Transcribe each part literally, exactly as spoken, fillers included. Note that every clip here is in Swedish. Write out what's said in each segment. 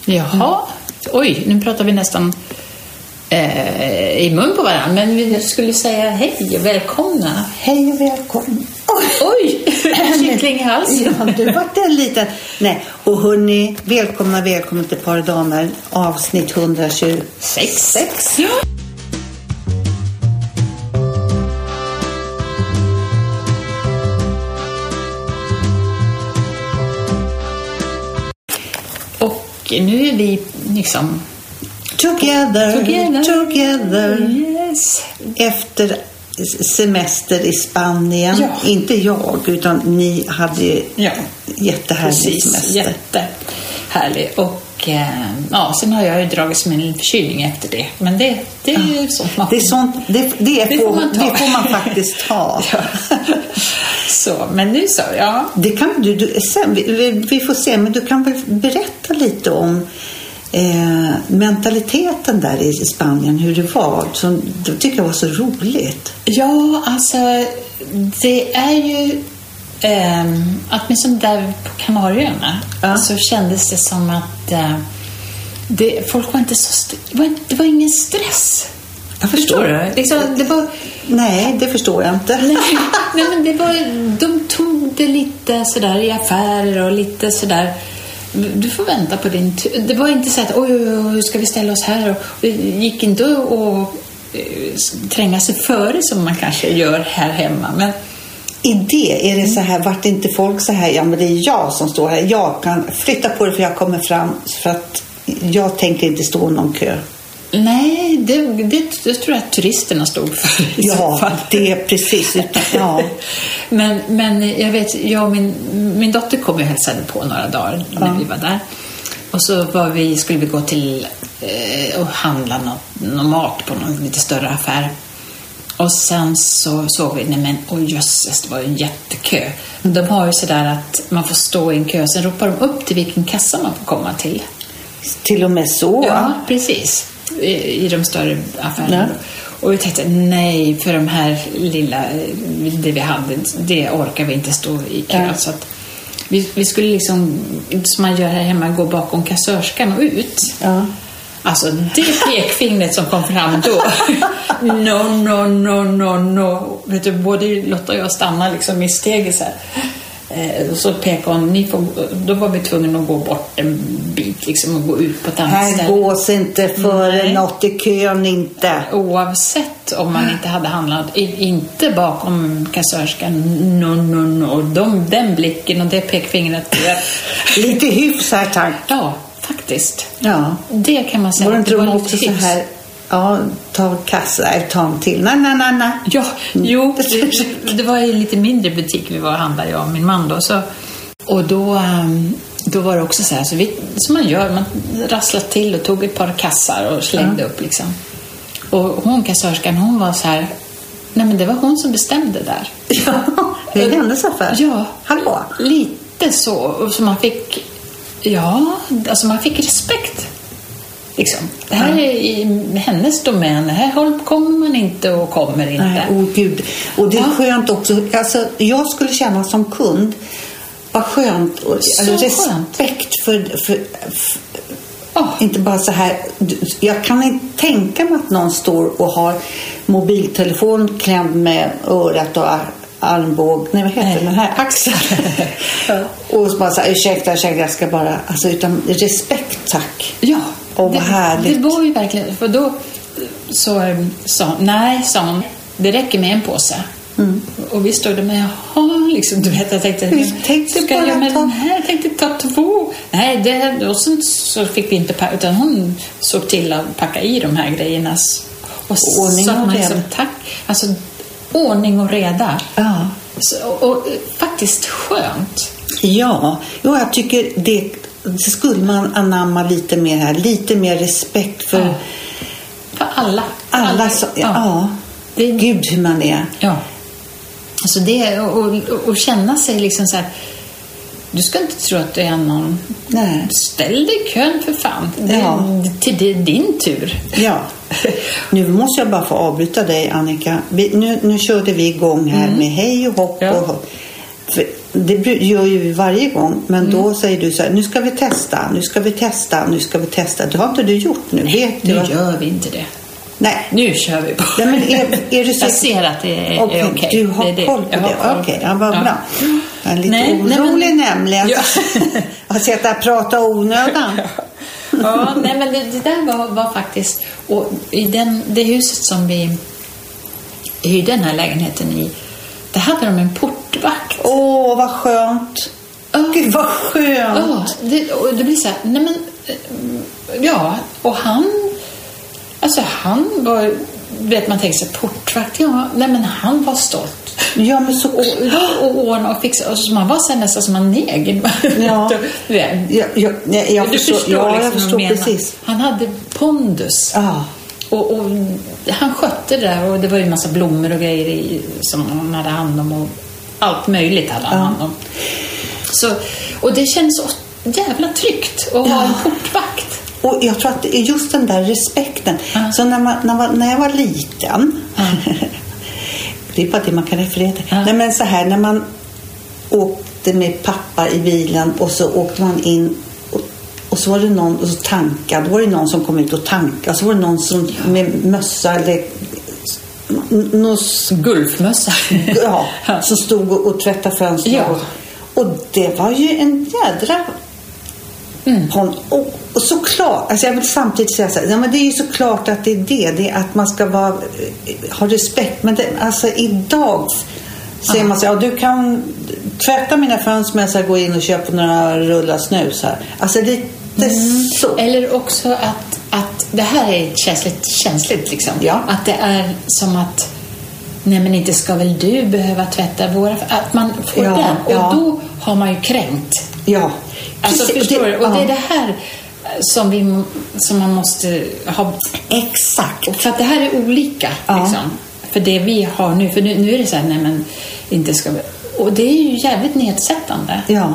Jaha, oj, nu pratar vi nästan eh, i mun på varandra. Men vi skulle säga hej och välkomna. Hej och välkomna. Oj, kyckling i halsen. Ja, du var det lite. Nej, och hörni, välkomna, välkomna till Par damer, avsnitt etthundratjugosex. Ja. Och nu är vi liksom Together, Together. together. Yes. Efter semester i Spanien. Ja. Inte jag, utan ni hade Ja. jättehärlig Precis, semester. jättehärlig. Och eh, ja, sen har jag ju dragits med en förkylning efter det. Men det, det är ju sånt man, Det är sånt, det, det, är Det får, får man ta. det får man faktiskt ha. Ja. Så, men nu så, ja. Det kan du, du sen, vi, vi får se, men du kan väl berätta lite om eh, mentaliteten där i Spanien, hur det var, som du tycker jag var så roligt. Ja, alltså det är ju ehm, att med sånt där på Kanarieöarna Ja. så kändes det som att eh, det, folk var inte så st- det, var, det var ingen stress. Jag förstår. du? Liksom, det var Nej, det förstår jag inte. nej, nej, men det var, de tog det lite sådär i affärer och lite sådär. Du får vänta på din tur. Det var inte så att oj, oj, oj, hur ska vi ställa oss här? Och det gick inte att och, eh, tränga sig före som man kanske gör här hemma. Men I det är det så här, vart inte folk så här, ja men det är jag som står här. Jag kan flytta på det för jag kommer fram, för att jag tänker inte stå i någon kö. nej, det, det, det tror jag att turisterna stod för i så Ja, fall. det är precis. Utan, ja. men, men jag vet, jag och min, min dotter kom och hälsade på några dagar när Ja. vi var där. Och så var vi, skulle vi gå till eh, och handla något, något mat på någon lite större affär. Och sen så såg vi, nej men oj jösses, det var ju en jättekö. De har ju sådär att man får stå i en kö, sen ropar de upp till vilken kassa man får komma till. Till och med så. Ja, precis. I, i de större affärerna. Ja. Och vi tänkte, nej, för de här lilla, det vi hade, det orkar vi inte stå i kö. Ja. Så att vi, vi skulle liksom, som man gör här hemma, gå bakom kassörskan och ut. Ja. Alltså, det pekfingret som kom fram då. No, no, no, no, no. Vet du, både Lotta och jag stannade liksom i steget så här. Eh, och så pekade hon, ni får, då var vi tvungna att gå bort en bit liksom och gå ut på ett annat Här ställe. gås inte före Nej. något i kön inte. Oavsett om man inte hade handlat, i- inte bakom kassörskan, no, no, no. De, den blicken och det pekfingret. Lite hyfs här, tack. Ja, faktiskt. Ja. Det kan man säga. Var det inte att de lite också så hyfs. här, ja, ta kassa, nej, ta en till. Nej, nej, nej, nej. Ja, jo, det, det var ju lite mindre butik vi var och handlade, jag och min man då. Så, och då, ehm, då var det också så här, så vi, som man gör, man rasslade till och tog ett par kassar och slängde Ja. upp liksom. Och hon, kassörskan, hon var så här, nej men det var hon som bestämde där. Ja, det är hennes affär. Ja, Hallå. lite så. Och så man fick, ja, alltså man fick respekt. Liksom. Det här är i hennes domän. Det här håll kommer man inte och kommer inte. Nej, åh gud. Och det är Ja. skönt också. Alltså, jag skulle känna som kund, vad skönt. Och, Så alltså, skönt. respekt för, för, för Ja. inte bara så här. Jag kan inte tänka mig att någon står och har mobiltelefon klämd med örat och ar- armbåg. Nej, vad heter Nej. den här? Axeln. Ja. Och så bara så här, ursäkta, ursäkta, jag ska bara, alltså utan respekt, tack. Ja, Åh, vad det, härligt. det var ju verkligen, för då så eh, sa nej, sa hon, det räcker med en påse. Mm. Och vi stod där med, jaha, liksom, du vet, jag tänkte, Vi tänkte ska bara jag med ta- den här? Jag tänkte ta två. Nej, det, och sen så fick vi inte packa, utan hon såg till att packa i de här grejerna. Och Ordning så att och man reda. liksom, tack, alltså ordning och reda. Ja. Så, och, och faktiskt skönt. Ja, jo, jag tycker det, det skulle man anamma lite mer här. Lite mer respekt för Ja. För alla. alla. Så, ja. ja. Det är- Gud hur man är. Ja. Alltså det, och, och, och känna sig liksom så här. Du ska inte tro att det är någon. Nej. Ställ dig i kön för fan. Det, Ja. till det är din tur. Ja. Nu måste jag bara få avbryta dig, Annika. Vi, nu, nu körde vi igång här Mm. med hej och hopp Ja. och hopp. För det gör ju vi varje gång. Men Mm. då säger du så här, nu ska vi testa, nu ska vi testa, nu ska vi testa. Det har inte du gjort nu. Vet du Nu vad? gör vi inte det. Nej. Nu kör vi på. Nej, men är, är du så... Jag ser att det är Okej, okej. du har det är det. koll på Jag har det. koll. Okej, ja, vad Ja. bra. Jag är lite Nej, nej, orolig men- nämligen. Ja. Jag har sett att prata onödan. Ja, nej men det, det där var, var faktiskt... Och i den, det huset som vi hyrde den här lägenheten i, där hade de en portvakt. Åh, vad skönt. Ja. Gud, vad skönt. Ja, det, och det blir så här, nej men... eh, Ja, och han... Alltså han var... Vet man tänker sig portvakt, ja, nej men han var stolt. Ja, men så... Och, och ordna och fixa. Och så man var så här nästan som en neger. Ja. Du vet. Jag, jag, jag, jag Du förstår, förstår ja, liksom jag vad förstår jag menar. precis. Han hade pondus. Ja. Och, och han skötte det där. Och det var ju en massa blommor och grejer i, som han hade hand om. Och allt möjligt hade han Ja. hand om. Så, och det känns så jävla tryggt att ha Ja. en portvakt. Och jag tror att det är just den där respekten. Ja. Så när, man, när, man, när jag var liten... Ja. Det är bara det man kan referera till. Ja. Nej, men så här, när man åkte med pappa i bilen och så åkte man in och, och så var det någon och så tankade. Då var det någon som kom ut och tankade. Och så var det någon som med mössa eller någon, Gulfmössa. ja, som stod och, och tvättade fönster. Ja. Och, och det var ju en jädra... Mm. Hon, och, och såklart, alltså jag vill samtidigt säga så här, ja, men det är ju såklart att det är det, det är att man ska vara, ha respekt, men det, alltså idag säger man så här, ja, du kan tvätta mina fönster men jag ska gå in och köpa några rullar snus här. Alltså lite Mm. så. Eller också att, att det här är känsligt, känsligt liksom. Ja. Att det är som att nej men inte ska väl du behöva tvätta våra... Att man får Ja, den. Och ja. då har man ju kränkt. Ja. Alltså Precis, förstår du? Och ja. det är det här som, vi, som man måste ha... Exakt. För att det här är olika. Ja. Liksom. För det vi har nu. För nu, nu är det så här, nej men inte ska vi... Och det är ju jävligt nedsättande. Ja.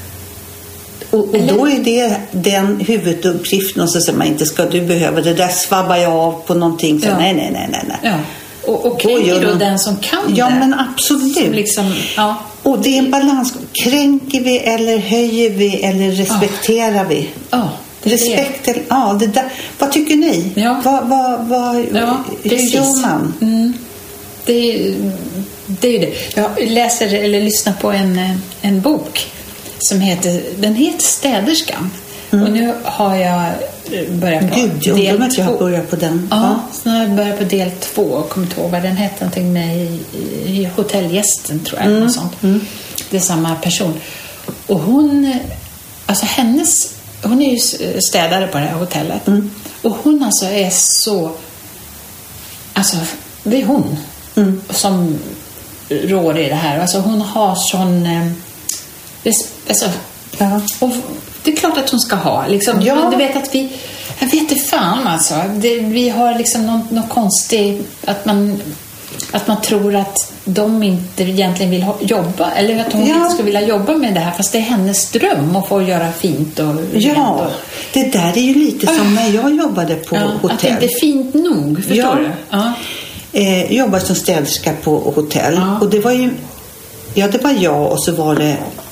Och, och Eller- då är det den huvuduppgiften och så säger man inte ska du behöva det där svabbar jag av på någonting så Ja. nej nej nej nej nej. Ja. Och, och Då kränker gör då man- den som kan Ja det. men absolut. Som liksom, ja. Och det är en balans. Kränker vi eller höjer vi eller respekterar vi? Ja, det är Respekt till, ja, det där. Vad tycker ni? Ja. Vad, vad, vad, Ja, hur precis. gör man? Mm. Det, är, det är ju det. Jag läser eller lyssnar på en, en bok som heter, den heter Städerskan. Mm. Och nu har jag börjat på Gud, jag undrar om del att jag har två. börjat på den. Ja, så nu har jag börjat på del två och kommer inte ihåg vad den hette. Någonting med i, i hotellgästen tror jag. Mm. Något sånt. Det är samma person. Och hon, alltså hennes, hon är ju städare på det här hotellet. Mm. Och hon alltså är så, alltså det är hon Mm. som rår i det här. Alltså hon har sån, eh, res- alltså, Ja. och det är klart att hon ska ha. Liksom. Ja. Men du vet att vi... Jag vet inte fan alltså. Det, vi har liksom något, något konstigt... Att man, att man tror att de inte egentligen vill ha, jobba. Eller att hon Ja. inte skulle vilja jobba med det här. Fast det är hennes dröm att få göra fint och rent Ja, och, det där är ju lite som när jag jobbade på ja, att det hotell. inte är fint nog. Förstår Ja. du? Ja. Eh, jag jobbade som städerska på hotell. Ja. Och det var ju, ja det var jag och så var det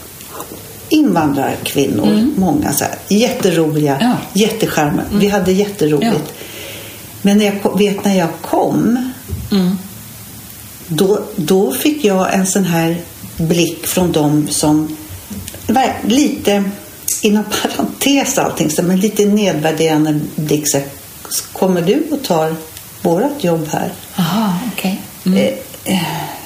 invandrarkvinnor, Mm. många så här, jätteroliga, Ja. jättecharmiga. Vi hade jätteroligt. Ja. Men när jag kom, vet när jag kom, Mm. då, då fick jag en sån här blick från dem som var lite, inom parentes allting, så, men lite nedvärderande blick. Så här, kommer du och tar vårat jobb här? Aha, okej. Mm. Eh, eh,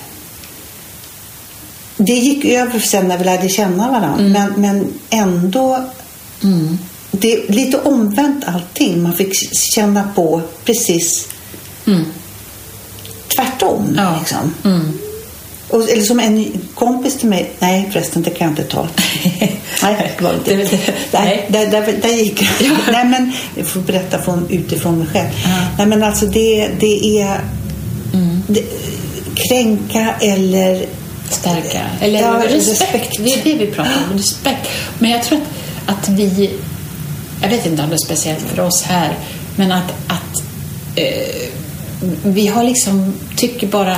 Det gick över sen när vi lärde känna varandra. Mm. Men, men ändå, Mm. det är lite omvänt allting. Man fick känna på precis Mm. tvärtom. Ja. Liksom. Mm. Och, eller som en kompis till mig, nej förresten det kan jag inte ta. Nej, det var inte. Det- det- Nej, där, där, där gick jag. Ja. Nej men, jag får berätta från, utifrån mig själv. Ja. Nej men alltså det, det är Mm. det, kränka eller Stärka. Eller Ja, respekt. respekt. Det är det vi pratar om. Respekt. Men jag tror att, att vi... Jag vet inte om det är speciellt för oss här. Men att, att eh, vi har liksom... Tycker bara att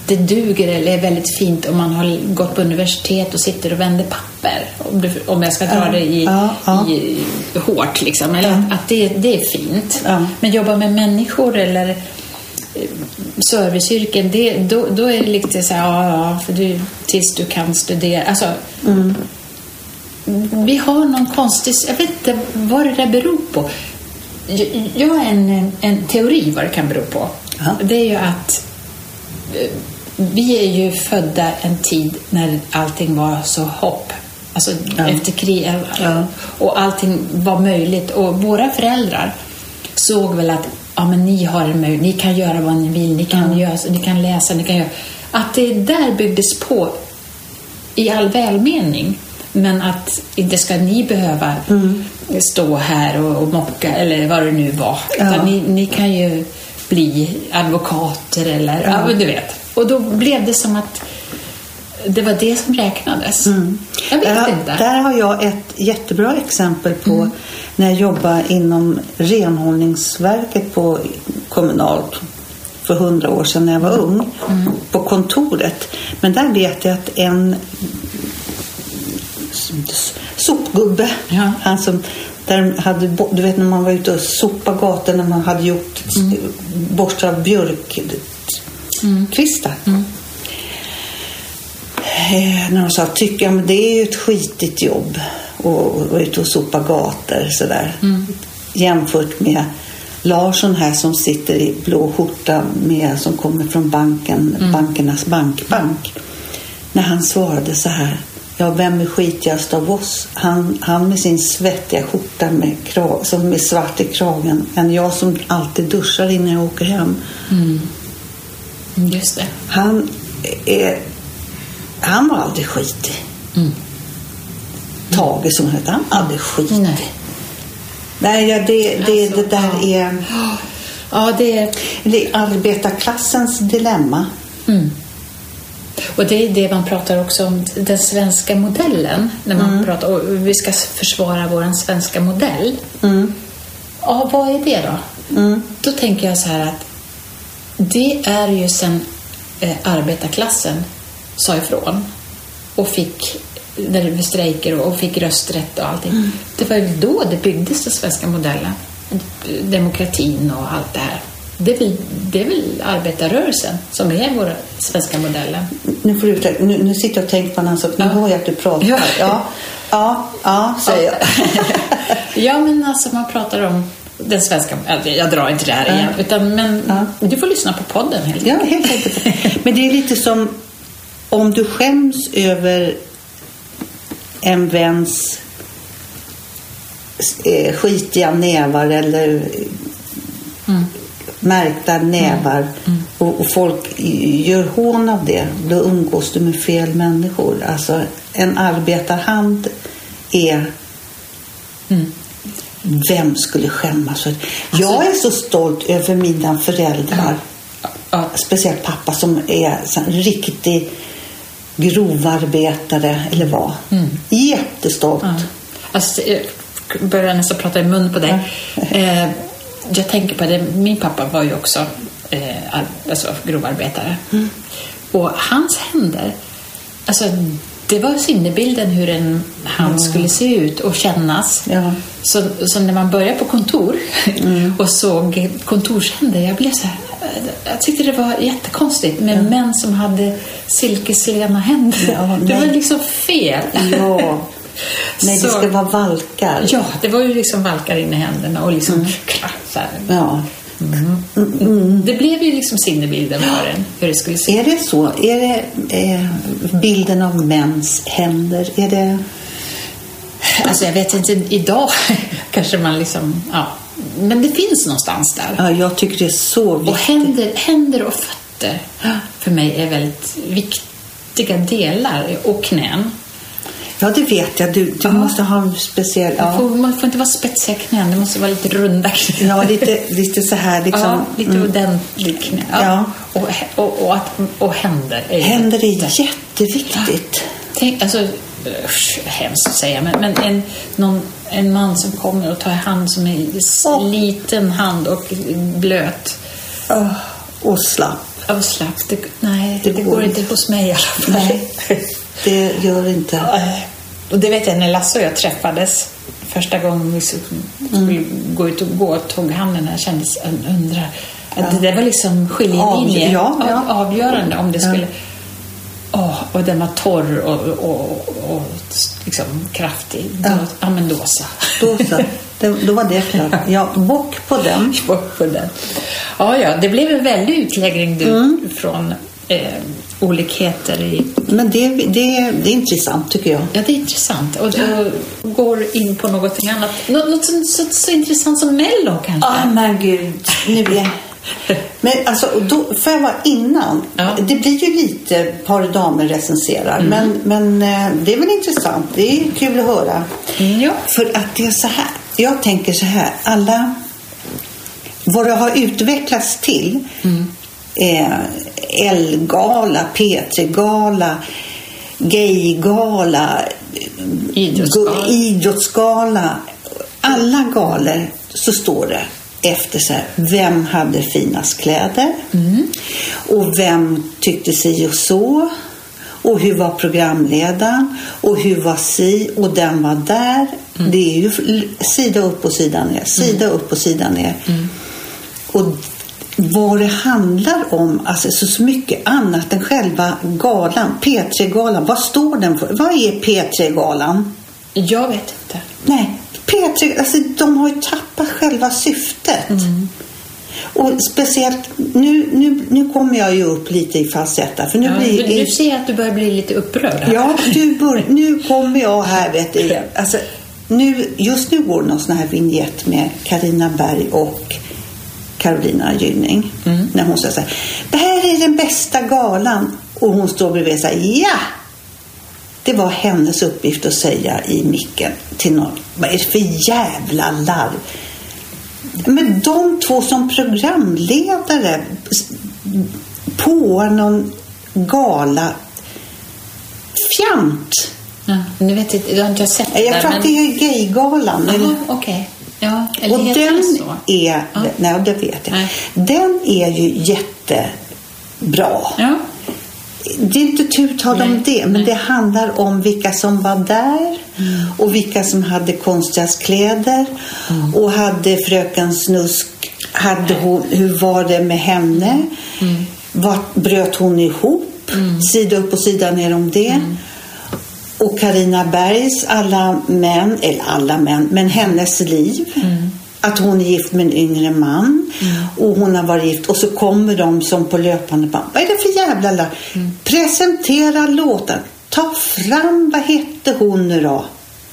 det duger eller är väldigt fint om man har gått på universitet och sitter och vänder papper. Om, det, om jag ska dra ja, det i, ja, ja. i hårt liksom. Eller ja. att, att det, det är fint. Ja. Men jobba med människor eller serviceyrken, det, då, då är det lite så här, ja, ja, för du, tills du kan studera. Alltså, mm. vi har någon konstig, jag vet inte vad det där beror på. Jag, jag har en, en teori vad det kan bero på. Ja. Det är ju att vi är ju födda en tid när allting var så hopp. Alltså ja. efter krig ja. och allting var möjligt. Och våra föräldrar såg väl att ja, men ni har en möjlighet, ni kan göra vad ni vill, ni kan, mm. göra, ni kan läsa, ni kan göra. Att det där byggdes på i all välmening. Men att inte ska ni behöva mm. stå här och, och mocka eller vad det nu var. Ja. Utan ni, ni kan ju bli advokater eller ja. ja, du vet. Och då blev det som att det var det som räknades. Mm. Jag vet ja, inte. Där har jag ett jättebra exempel på mm. när jag jobbade inom renhållningsverket på kommunalt för hundra år sedan när jag var ung mm. på kontoret. Men där vet jag att en sopgubbe, ja. han som där hade, du vet när man var ute och sopa gatan när man hade gjort mm. borstar av björkkvistar. Mm. Mm. När de sa, tycker jag, men det är ju ett skitigt jobb att vara ute och sopa gator sådär. Mm. Jämfört med Larsson här som sitter i blå skjorta med, som kommer från banken, mm. bankernas bankbank. När han svarade så här, ja, vem är skitigast av oss? Han, han med sin svettiga skjorta med krav, som är svart i kragen, än jag som alltid duschar innan jag åker hem. Mm. Just det. Han är han var aldrig skitig. Mm. Tage som hette, han var aldrig skitig. Nej, Nej ja, det, det, alltså, det där ja. är ja, det är det är arbetarklassens dilemma. Mm. Och det är det man pratar också om, den svenska modellen. När man mm. pratar, och vi ska försvara vår svenska modell. Mm. Ja, vad är det då? Mm. Då tänker jag så här att det är ju sen eh, arbetarklassen sa ifrån och fick när det strejker och fick rösträtt och allting. Mm. Det var ju då det byggdes den svenska modellen. Demokratin och allt det här. Det är väl, det är väl arbetarrörelsen som är vår svenska modellen. Nu får du nu, nu sitter jag och tänker på en annan sak. Nu ja. hör jag att du pratar. Ja, ja, ja, ja säger jag. Ja, men alltså man pratar om den svenska, jag drar inte det här igen, ja. utan men ja. du får lyssna på podden helt Ja, helt enkelt. Men det är lite som om du skäms över en väns eh, skitiga nävar eller mm. märkta nävar mm. Mm. Och, och folk gör hån av det, då umgås du med fel människor. Alltså en arbetarhand är mm. vem skulle skämmas? Jag alltså, är så stolt över mina föräldrar. Ja. Ja. Speciellt pappa som är en riktig grovarbetare eller vad. Mm. Jättestolt. Ja. Alltså, jag börjar nästan prata i mun på dig. Ja. Eh, jag tänker på det. Min pappa var ju också eh, alltså, grovarbetare. Mm. Och hans händer, alltså det var sinnebilden hur en hand ja. skulle se ut och kännas. Ja. Så, så när man började på kontor mm. och såg kontorshänder, jag blev så här, jag tyckte det var jättekonstigt med ja. män som hade silkeslena händer. Ja, det var liksom fel. Ja. Nej, så, det ska vara valkar. Ja, det var ju liksom valkar in i händerna och liksom mm. så här. Ja. Mm. Mm. Det blev ju liksom sinnebilden för en, hur det skulle se. Är det så? Är det eh, bilden av mäns händer? Är det... Alltså jag vet inte, idag kanske man liksom, ja. Men det finns någonstans där. Ja, jag tycker det är så viktigt. Och händer, händer och fötter för mig är väldigt viktiga delar, och knän. Ja, det vet jag. Du, du ja. måste ha en speciell... Ja. Får, man får inte vara spetsiga knän, det måste vara lite runda knän. Ja, lite, lite så här liksom... Ja, lite mm. ordentlig knän. Ja. Ja. Och, och, och, att, och händer. Är händer är det. jätteviktigt. Tänk, alltså, usch, hemskt att säga, men, men en, någon, en man som kommer och tar en hand som är oh. liten hand och blöt. Oh. Och slapp. Och slapp, det, nej, det, det går, går inte hos mig i alla fall. Nej, det gör inte. Och det vet jag, när Lasse och jag träffades första gången vi skulle mm. gå ut och gå och tog handen här, kändes undra. Ja. Det där var liksom skiljelinje. Ja, ja. Avgörande om det skulle... Ja. Oh, och den var torr och, och, och liksom kraftig. Ja, då, ja men då så. Då så. Det, då var det klart. Ja, bock på den. Bock på den. Ja, ja, det blev en väldig utläggning du, mm. från eh, olikheter i... Men det, det, det är intressant tycker jag. Ja, det är intressant. Och då går in på något annat. Något, något så, så, så intressant som Mello kanske. Ja, oh, men gud. Nu blir jag... Men alltså, då, för jag var innan, ja. Det blir ju lite par damer recenserar, mm. men, men det är väl intressant, det är kul att höra. Mm, ja. För att det är så här, jag tänker så här, alla vad det har utvecklats till, mm. eh, L-gala, P tre-gala, gay-gala, idrottsgala. idrottsgala, alla galor så står det efter så här, vem hade finast kläder mm. och vem tyckte sig och så och hur var programledaren och hur var si och den var där mm. det är ju sida upp och sida ner sida mm. upp och sida ner mm. och vad det handlar om alltså så, så mycket annat än själva galan, P tre-galan, vad står den för? Vad är P tre-galan? Jag vet inte. Nej, P tre, alltså de har ju tappat själva syftet. Mm. Och speciellt nu, nu, nu kommer jag ju upp lite i falsetta. För nu ja, blir du, du ser att du börjar bli lite upprörd här. Ja, du bör, nu kommer jag här vet du. Alltså, nu, just nu går det någon sån här vignett med Carina Berg och Carolina Gynning. Mm. När hon säger så här, det här är den bästa galan. Och hon står bredvid och säger, ja! Det var hennes uppgift att säga i micken till någon. Vad är det för jävla larv? Men de två som programledare på någon gala fjant. Ja, nu vet jag, jag har inte sett det. Jag tror men... att det är gaygalan. Jaha, okej. Okay. Ja, eller och heter den det så? Är, ja. Nej, det vet jag. Nej. Den är ju jättebra. Ja. Det är inte tur tal om det, men nej. Det handlar om vilka som var där mm. och vilka som hade konstighetskläder mm. och hade fröken Snusk, hade hon, hur var det med henne? Mm. Vart bröt hon ihop? Mm. Sida upp och sida ner om det. Mm. Och Carina Bergs alla män, eller alla män, men hennes liv. Mm. Att hon är gift med en yngre man. Mm. Och hon har varit gift. Och så kommer de som på löpande band. Vad är det för jävla la? Mm. Presentera låten. Ta fram, vad hette hon nu då?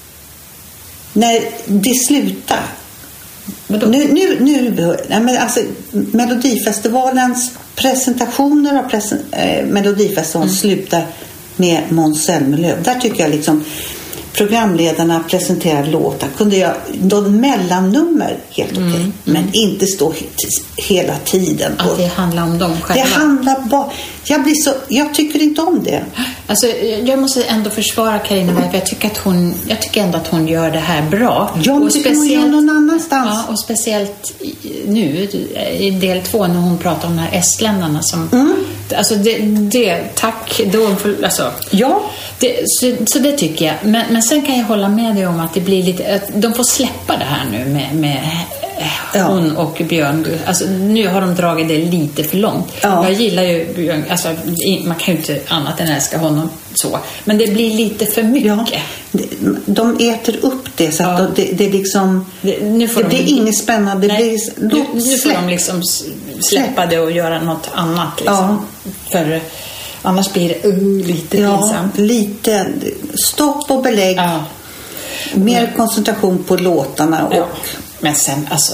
När det slutar. Nu, nu, nu, nej men alltså, Melodifestivalens presentationer av presen, eh, Melodifestivalen mm. slutar med Måns Zelmerlöw. Där tycker jag liksom programledarna presenterar låtar. Kunde jag någon mellannummer helt okej. Okay, mm, men mm. inte stå hela tiden. Att det handlar om dem själva. Det handlar bara... Jag, blir så, jag tycker inte om det. Alltså, jag måste ändå försvara Carina Berg. Jag tycker, att hon, jag tycker ändå att hon gör det här bra. Ja, men och speciellt, hon gör någon annanstans. Ja, och speciellt nu i del två när hon pratar om de här estländarna som... Mm. Alltså det, det tack. Då, alltså, ja. Det, så, så det tycker jag. Men, men sen kan jag hålla med dig om att det blir lite... Att de får släppa det här nu med... med ja. Hon och Björn, alltså, nu har de dragit det lite för långt. Ja. Jag gillar ju Björn, alltså, man kan ju inte annat än älska honom så. Men det blir lite för mycket. Ja. De äter upp det så att ja. det, det liksom det, nu får det de, blir inget spännande. Det blir, nu, nu får de liksom släppa det och göra något annat liksom. Ja. För annars blir det uh, lite ja, pinsamt. Lite stopp och belägg. Ja. Mer ja. koncentration på låtarna och ja. Men sen, alltså...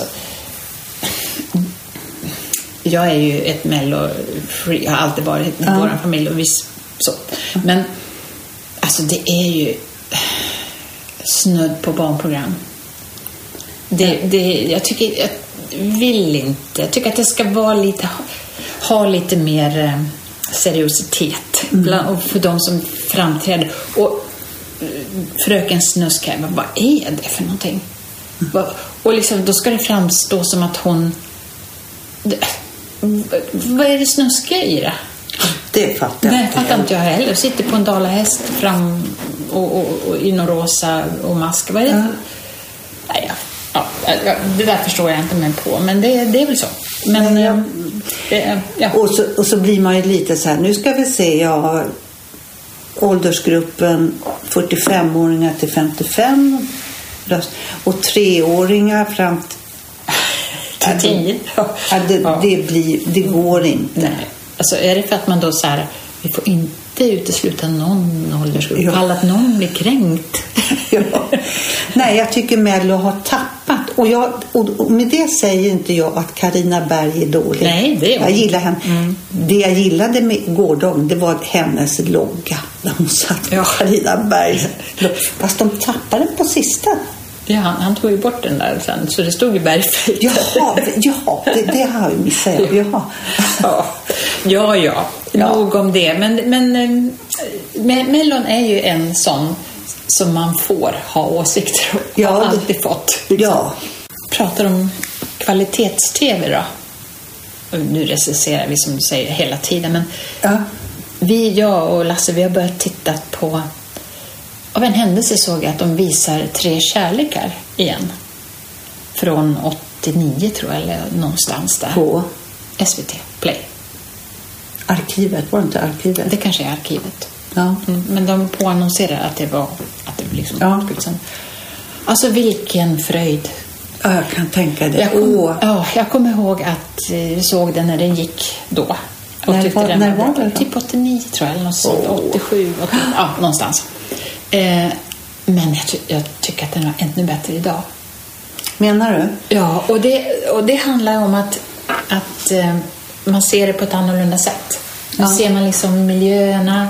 Jag är ju ett mello-free. Jag har alltid varit i ja. vår familj och viss så. Men, alltså det är ju snudd på barnprogram. Det, det, jag tycker... Jag vill inte. Jag tycker att det ska vara lite... Ha lite mer seriositet. Mm. Bland, och för de som framträder. Och fröken Snusk här, vad är det för någonting? Och liksom, då ska det framstå som att hon... vad är det snuskiga i det? Det fattar jag Det inte. fattar inte jag heller. Sitter på en dalahäst fram och, och, och i någon rosa och mask. Vad är det? Ja. Nej, ja, ja, det där förstår jag inte mig på. Men det, det är väl så. Men, Men jag- eh, det, ja. Och så, och så blir man ju lite så här, nu ska vi se, jag har åldersgruppen fyrtiofemåringar till femtiofem röst, och treåringar fram till Till tio. Ja, det, Ja. det, blir, det går inte. Nej. Alltså är det för att man då så här, vi får inte utesluta någon åldersgrupp, Ja. fall att någon blir kränkt. Ja. Nej, jag tycker Mello har tappat. Och, jag, och, och med det säger inte jag att Carina Berg är dålig. Nej, det är hon. Jag gillar henne. Mm. Det jag gillade med gårdagen, det var hennes logga. Där hon satt Ja. Carina Berg. Fast de tappade den på sista. Ja, han, han tog ju bort den där sen, så det stod ju Bergfrid. Jaha, ja, det, det har jag missat. Jaha. Ja, ja, ja. Ja. Nog om det. Men, men eh, Mellon är ju en sån som man får ha åsikter om. Ja, har det- alltid fått. Ja. Pratar om kvalitets-tv då. Och nu recenserar vi som du säger hela tiden. Men Ja. vi, jag och Lasse, vi har börjat titta på... Av en händelse såg jag att de visar Tre kärlekar igen. Från åttionio tror jag, eller någonstans där. På S V T Play. arkivet, var det inte arkivet? Det kanske är arkivet. Ja. Mm, men de påannonserade att det var att det liksom Ja. sen. Alltså vilken fröjd. Ja, jag kan tänka det. Jag, kom, Åh. ja, jag kommer ihåg att eh, jag såg den när den gick då. Och När tyckte var- den när var var bra. det då? Typ åttionio tror jag, eller något sånt. Åh. åttiosju, åttio, ja, någonstans. Eh, men jag, ty- jag tycker att den var ännu bättre idag. Menar du? Ja, och det, och det handlar om att, att eh, man ser det på ett annorlunda sätt. Nu Ja. ser man liksom miljöerna,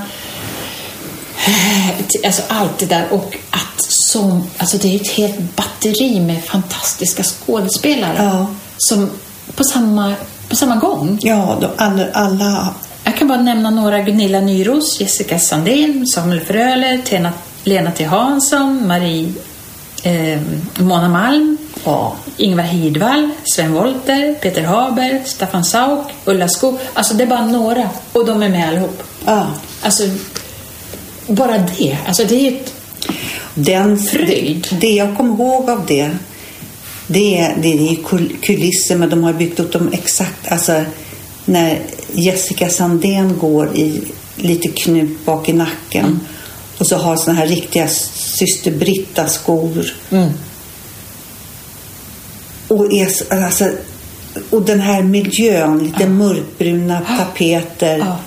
eh, alltså allt det där, och att som, alltså det är ett helt batteri med fantastiska skådespelare Ja. som på samma, på samma gång. Ja, de, alla, alla... Jag kan bara nämna några: Gunilla Nyros, Jessica Sandén, Samuel Fröler, Tena, Lena T. Hansson, Marie eh, Mona Malm, Ja. Ingvar Hirdvall, Sven Wollter, Peter Haber, Staffan Sauk, Ulla Skog. Alltså det är bara några, och de är med allihop. Ja. Alltså bara det, alltså det är ju ett... Den, Fröjd. det, det jag kommer ihåg av det, det är, det är kul- kulisser, men de har byggt upp dem exakt. Alltså när Jessica Sandén går i lite knut bak i nacken, Mm. och så har såna här riktiga syster Britta skor. Mm. Och, är, så- alltså, och den här miljön, lite mörkbruna tapeter. Ja.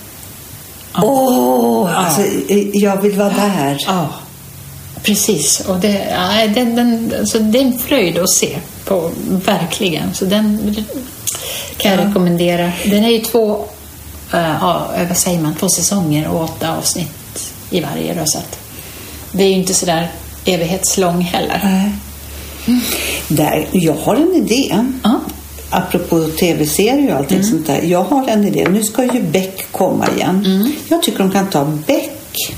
Åh, Ja. alltså, jag vill vara där. Ja, precis. Och det, ja, den, den, alltså det är en fröjd att se på, verkligen. Så den kan jag Ja. rekommendera. Den är ju två, äh, ja, vad säger man, två säsonger och åtta avsnitt i varje då, så att det är ju inte sådär evighetslång heller. Nej. Där, jag har en idé. Ja. Apropå tv-serier och allting sånt där. Jag har en idé. Nu ska ju Beck komma igen. Jag tycker de kan ta Beck,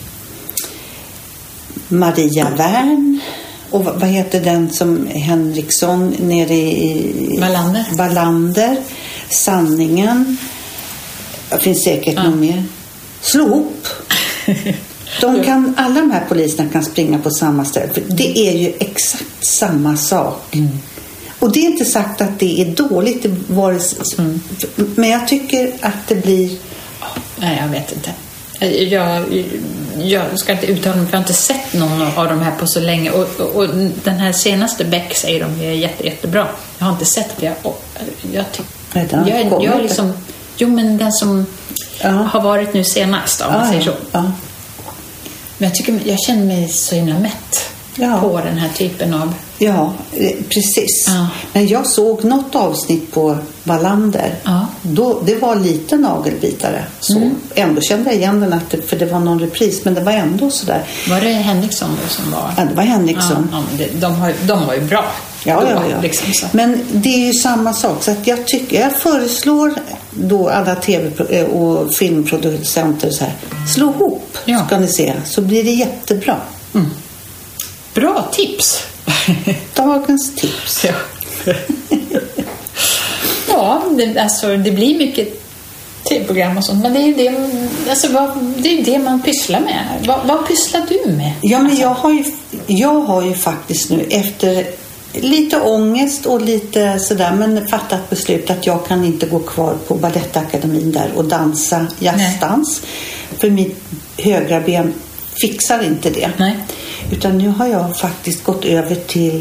Maria Wern och vad vad heter den som Henriksson nere i Wallander. Wallander. Sanningen. Det finns säkert Ja. något mer. Slå ihop. De kan, alla de här poliserna kan springa på samma ställe. För det är ju exakt samma sak. Och det är inte sagt att det är dåligt. Det var, men jag tycker att det blir... Nej, jag vet inte. Jag, jag ska inte uttala mig, för jag har inte sett någon av de här på så länge. Och, och, och den här senaste Beck säger de är jätte, jättebra. Jag har inte sett det. Och jag Nej, tycker... den har Jag, kommit. jag är liksom... Jo, men den som Ja. har varit nu senast, om man Ja, säger så. ja. Men jag tycker jag känner mig så himla mätt Ja. på den här typen av... Ja, eh, precis. Ja. Men jag såg något avsnitt på Wallander. Ja. Då, det var lite nagelbitare. Så Mm. ändå kände jag igen den, att det, för det var någon repris. Men det var ändå sådär. Var det Henriksson då som var... Ja, det var Henriksson. Ja, ja, men det, de, har, de var ju bra. Ja, då, ja, ja. Liksom, så. Men det är ju samma sak. Så att jag, tycker, jag föreslår då alla tv- och filmproducenter så här. Slå ihop, Ja. ska ni se. Så blir det jättebra. Bra tips! Dagens tips. Ja. Ja, Ja, det, alltså, det blir mycket tv-program och sånt. Men det är ju det, alltså, vad, det, är det man pysslar med. Vad, vad pysslar du med? Ja, men jag har ju, jag har ju faktiskt nu efter lite ångest och lite sådär, men fattat beslut att jag kan inte gå kvar på Balettakademin där och dansa jazzdans. För mitt högra ben fixar inte det. Nej. Utan nu har jag faktiskt gått över till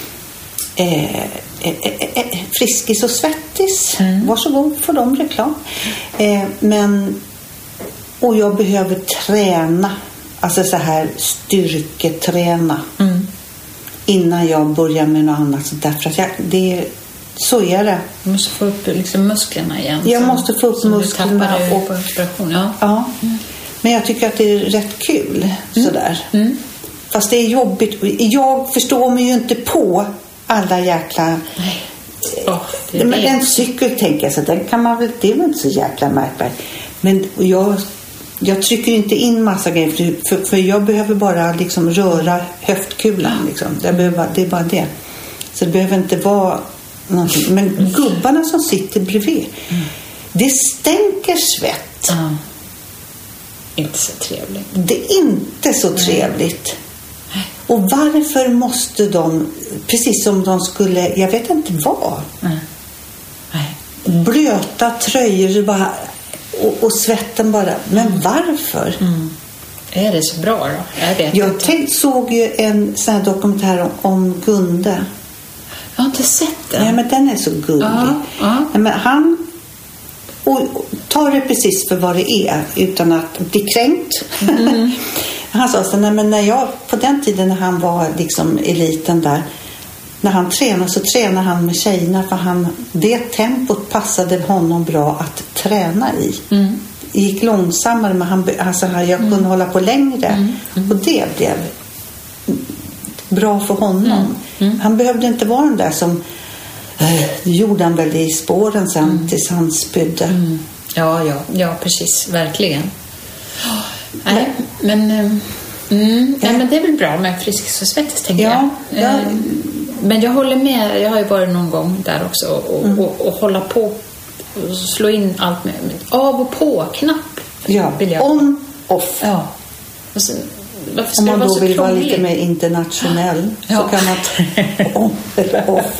eh, eh, eh, Friskis och Svettis. Mm. Varsågod för dem reklam. Eh, men och jag behöver träna, alltså så här styrketräna. Mm. Innan jag börjar med något annat sånt där. För att jag, det, så är det. Du måste få upp liksom musklerna igen. Jag måste få upp musklerna. Och på operation. Ja. Ja. Mm. Men jag tycker att det är rätt kul. Mm. Sådär. Mm. Fast det är jobbigt. Jag förstår mig ju inte på alla jäkla... Nej. Oh, det men en cykel tänker jag så den kan man väl... Det är väl inte så jäkla märkbart. Men jag... Jag trycker inte in massa grejer för, för, för jag behöver bara liksom röra höftkulan. Liksom. Jag behöver, det är bara det. Så det behöver inte vara någonting. Men gubbarna som sitter bredvid, mm. det stänker svett. Mm. Inte så trevligt. Det är inte så trevligt. Nej. Och varför måste de, precis som de skulle, jag vet inte vad, mm. Nej. blöta tröjor bara... Och, och svetten bara. Men mm. varför? Mm. Är det så bra då? Jag vet jag inte. Tänk, såg ju en sån här dokumentär om, om Gunde. Jag har inte sett den. Nej, men den är så gullig. Ja, ja. Men han och, och tar det precis för vad det är utan att bli kränkt. Mm. Han sa så, nej, men när jag, på den tiden när han var liksom eliten där, när han tränade så tränade han med tjejerna för han, det tempot passade honom bra att träna i. Mm. Det gick långsammare men han, alltså, jag kunde mm. hålla på längre. Mm. Mm. Och det blev bra för honom. Mm. Mm. Han behövde inte vara den där som äh, gjorde han väl i spåren sen mm. tills han spydde. Mm. Ja, ja, ja, precis. Verkligen. Oh, nej, men, men, mm, ja. nej, men det är väl bra med Friskis och Svettis, tänker ja, jag. Ja. Men jag håller med, jag har ju varit någon gång där också och, mm. och, och hålla på och slå in allt med, med av och på-knapp. Ja, jag. on, off. Ja. Och sen, varför ska om man det vara då så vill krångligt? vara lite mer internationell ja. Så kan man on eller off.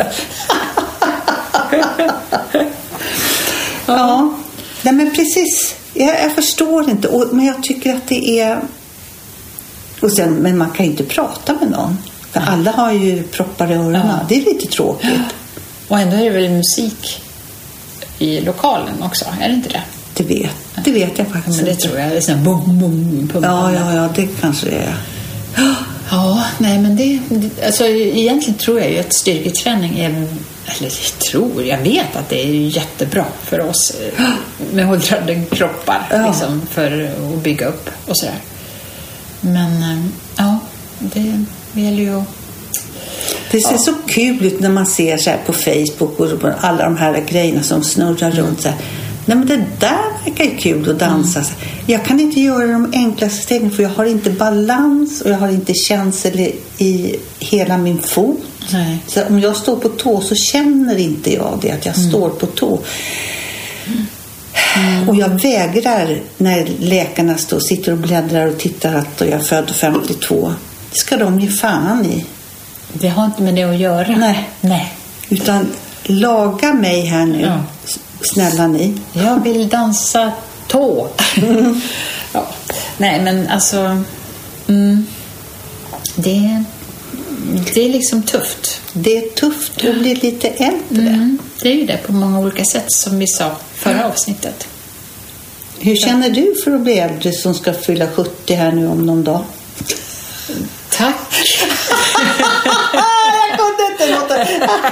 Ja, nej men precis. Jag, jag förstår inte, och, men jag tycker att det är... Och sen, men man kan ju inte prata med någon. För alla har ju proppar i öronen. Ja. Det är lite tråkigt. Och ändå är det väl musik i lokalen också, är det inte det? Det vet, det vet jag faktiskt. Men det tror jag, det är sån här bum, bum, bum. Ja, ja, ja, det kanske det är. Ja, nej men det, alltså egentligen tror jag ju att styrketräning är, eller jag tror, jag vet att det är jättebra för oss med åldrande kroppar, ja. Liksom, för att bygga upp och sådär. Men ja, det... Det gäller ju... Det ser ja. så kul ut när man ser så här på Facebook och alla de här grejerna som snurrar mm. runt så här. Nej, men det där verkar ju kul att dansa. Mm. Jag kan inte göra de enklaste stegen för jag har inte balans och jag har inte känsel i, i hela min fot. Nej. Så om jag står på tå så känner inte jag det att jag mm. står på tå. Mm. Och jag vägrar när läkarna står, sitter och bläddrar och tittar att jag är född femtiotvå. Det ska de ju fan i. Det har inte med det att göra. Nej. Nej. Utan laga mig här nu. Ja. Snälla ni. Jag vill dansa tå. Mm. Ja. Nej, men alltså... Mm, det, det är liksom tufft. Det är tufft att bli lite äldre. Mm, det är ju det på många olika sätt som vi sa förra avsnittet. Hur känner du för att bli äldre som ska fylla sjuttio här nu om någon dag? Tack. Jag kunde inte låta.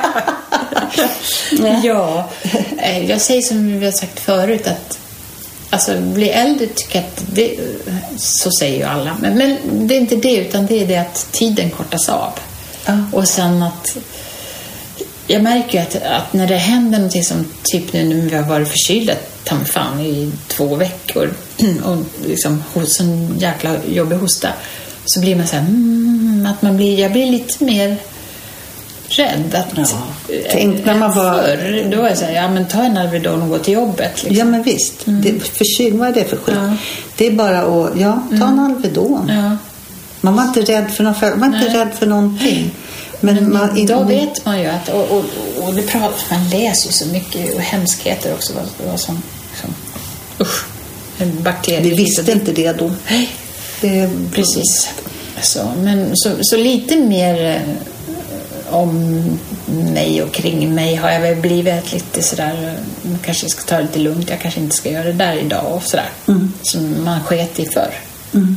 Ja, jag säger som vi har sagt förut att alltså bli äldre tycker att det, så säger ju alla. Men, men det är inte det, utan det är det att tiden kortas av. Ja. Och sen att jag märker ju att, att när det händer någonting som typ nu när vi har varit förkylda tam fan i två veckor och liksom hos en jäkla jobbig hosta, så blir man så här, mm, att man blir, jag blir lite mer rädd att... Ja. Tänk när man var... Förr, då var jag så här, ja men ta en Alvedon och gå till jobbet. Liksom. Ja men visst, Mm. det, förkyld, vad är det för skit? Ja. Det är bara att, ja, ta en Alvedon. Ja. Man var inte rädd för, någon, man var inte rädd för någonting. Men, Men man, idag vet man ju att, och, och, och det pratar, man läser ju så mycket och hemskheter också, vad, vad som, som usch, en bakterie. vi visste inte det då. Nej, Det, precis. Så, men, så, så lite mer eh, om mig och kring mig har jag väl blivit lite sådär, man kanske ska ta det lite lugnt, jag kanske inte ska göra det där idag och sådär, Mm. som man sket i förr. Mm.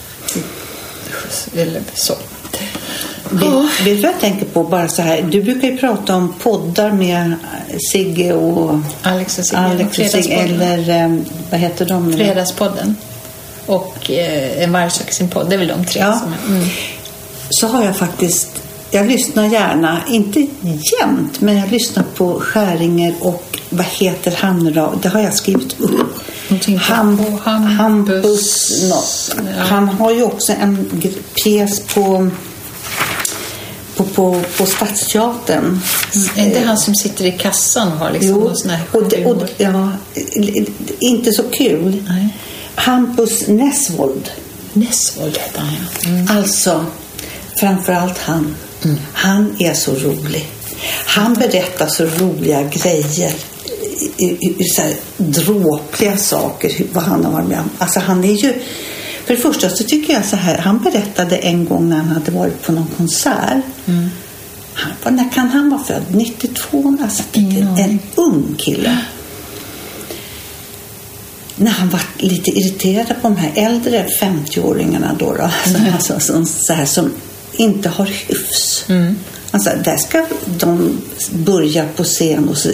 Eller så. Vet, vet du vad jag tänker på? Bara så här, du brukar ju prata om poddar med Sigge och Alex och Sigge, Alex och Sigge eller eh, vad heter de? Fredagspodden och eh, En varg söker sin podd, det är väl de tre Ja. som är. Mm. Så har jag faktiskt, jag lyssnar gärna, inte jämt, men jag lyssnar på Skäringer och vad heter han då? Det har jag skrivit upp. Någonting på- Ham, på Hampus. Hampus något. Ja. Han har ju också en g- pjäs på på, på, på Stadsteatern. Är inte han som sitter i kassan och har liksom Jo, någon sån här och, det, och humor? ja, inte så kul. Nej. Hampus Nessvold. Nessvold heter han, ja. Mm. Alltså, framförallt han. Mm. Han är så rolig. Han berättar så roliga grejer. I, i, i, så här, dråpliga saker. hur- Vad han har varit med om. Alltså han är ju... För det första så tycker jag så här. Han berättade en gång när han hade varit på någon konsert. Mm. Han, var- när kan han vara född? nittiotvå. Alltså, Ingen en aning. ung kille. När han var lite irriterad på de här äldre femtioåringarna då, då Mm. alltså, som, så här, som inte har hyfs. Mm. Alltså, där ska de börja på scen och så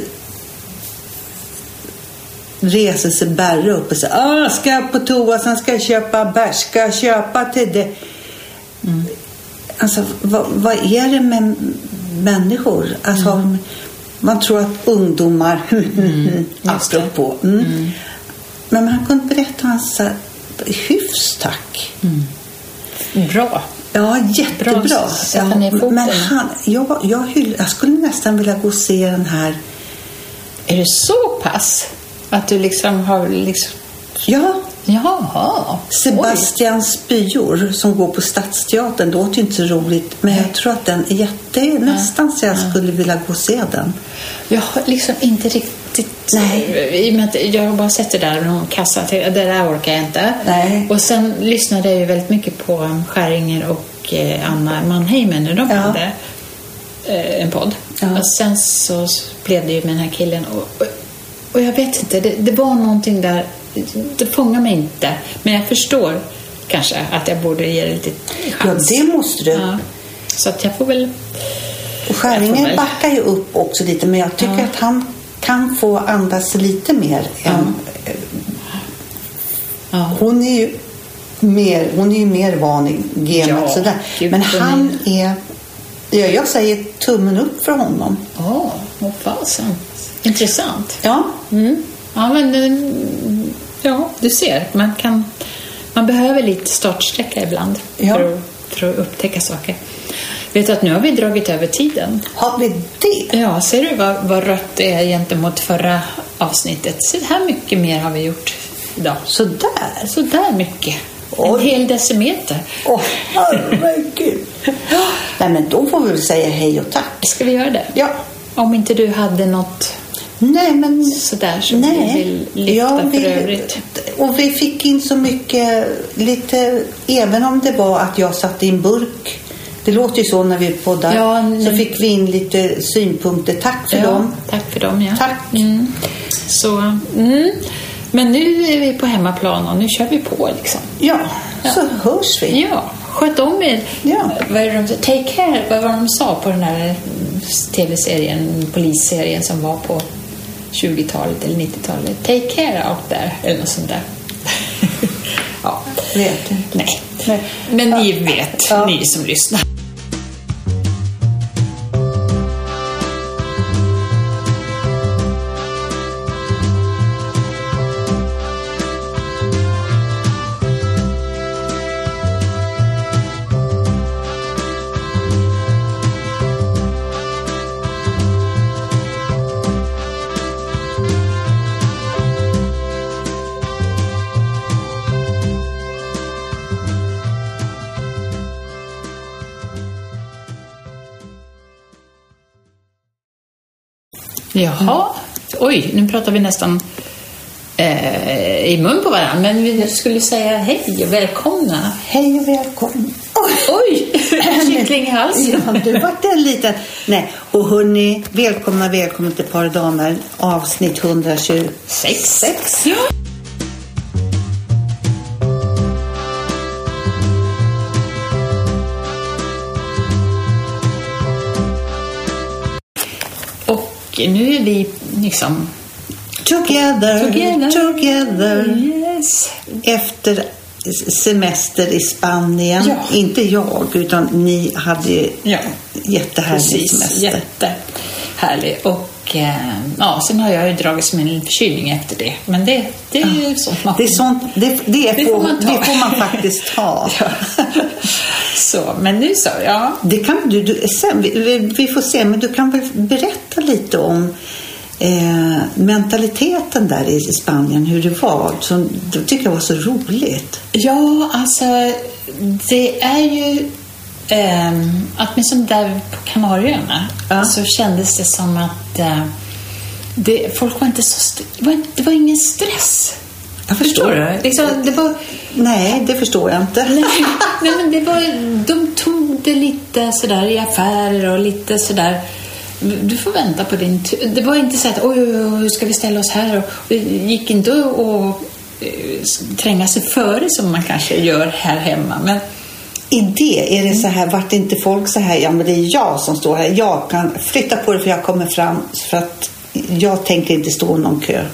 reser sig bärra upp och säger ah, ska jag på toa, sen ska jag köpa bärs, ska jag köpa till det. Mm. Alltså, vad, vad är det med människor? Alltså, Mm. man tror att ungdomar Mm. Just det. apropå. Mm. Mm. Men man kunde berätta hans så här, hyfs, tack. Bra. Ja, jättebra. Bra, sätta Ja, ner foten. men han, jag, jag, hyll, jag skulle nästan vilja gå och se den här. Är det så pass att du liksom har liksom... Ja, Jaha. Sebastian Spyor som går på Stadsteatern. Det låter ju inte så roligt, men jag tror att den är jätte, nästan så jag skulle vilja gå och se den. Jag har liksom inte riktigt... Nej. I och med att jag har bara sett det där någon kassa till. Det där orkar jag inte. Nej. Och sen lyssnade jag ju väldigt mycket på um, Skäringer och eh, Anna Mannheimen när de Ja. hade eh, en podd. Ja. Och sen så blev det ju med den här killen. Och, och, och jag vet inte, det, det var någonting där. Det fångar mig inte. Men jag förstår kanske att jag borde ge det lite Ja, chans. det måste du. Ja. Så att jag får väl... Och Jag får Skäringen väl- backar ju upp också lite, men jag tycker Ja. att han kan få andas lite mer än... Ja. Hon är ju mer, hon är ju mer van i gamet Ja, sådär. gud, Men hon han är... Ja, jag säger tummen upp för honom. Åh, vad fasen. Intressant. Ja. Mm. Ja, men mm, ja, du ser. Man kan man behöver lite startsträcka ibland Ja. för, att, för att upptäcka saker. Vet du att nu har vi dragit över tiden? Har vi det? Ja, ser du vad, vad rött det är gentemot förra avsnittet? Så här mycket mer har vi gjort idag. Sådär. Så där mycket. Oj. En hel decimeter. Åh, herregud. Nej, men då får vi väl säga hej och tack. Ska vi göra det? Ja. Om inte du hade något Nej, men... sådär som Nej. vi vill lyfta Ja, för vi- övrigt. Och vi fick in så mycket, lite, även om det var att jag satt i en burk. Det låter ju så när vi poddar. Ja, nu- så fick vi in lite synpunkter. Tack för Ja, dem. tack för dem, ja. Tack. Mm. Så, mm. Men nu är vi på hemmaplan och nu kör vi på liksom. Ja, Ja. så hörs vi. Ja, sköt om er. Ja. Vad är det de, take care, vad var de sa på den här tv-serien, polisserien som var på tjugotalet eller nittiotalet? Take care out there, eller något sånt där. Ja. Vet inte. Nej. Nej. Men ni Ja. vet, Ja. ni som lyssnar. Jaha. Oj, nu pratar vi nästan eh, i mun på varandra. Men vi skulle säga hej och välkomna. Hej och välkomna. Oj, kyckling i halsen. Ja, du var en liten... Nej, och hörni, välkomna, välkomna till Par damer. Avsnitt etthundratjugosex. Sex. Ja. Och nu är vi liksom... Together, Together. together. Yes. Efter semester i Spanien. Ja. Inte jag, utan ni hade Ja. jättehärlig Precis, semester. jättehärlig. Och eh, ja, sen har jag ju dragits med en förkylning efter det. Men det, det är ju sånt man Det är sånt, det, det, är Det får, får man ta. det får man faktiskt ta. Ja. Så, men nu så, ja. Det kan du, du sen, vi, vi får se, men du kan väl berätta lite om eh, mentaliteten där i Spanien, hur det var. Som det tycker jag var så roligt. Ja, alltså det är ju eh, att med sånt där på Kanarieöarna Ja. så kändes det som att eh, det, folk var inte så st- det, var, det var ingen stress. Jag förstår. du? Liksom, det var Nej, det förstår jag inte. nej, nej, men det var, de tog det lite sådär i affärer och lite sådär. Du får vänta på din tur. Det var inte så att oj, oj, oj, hur ska vi ställa oss här? Och det gick inte att och, tränga sig före som man kanske gör här hemma. Men I det är det så här, vart inte folk så här, ja men det är jag som står här. Jag kan flytta på det för jag kommer fram, för att jag tänker inte stå i någon kö.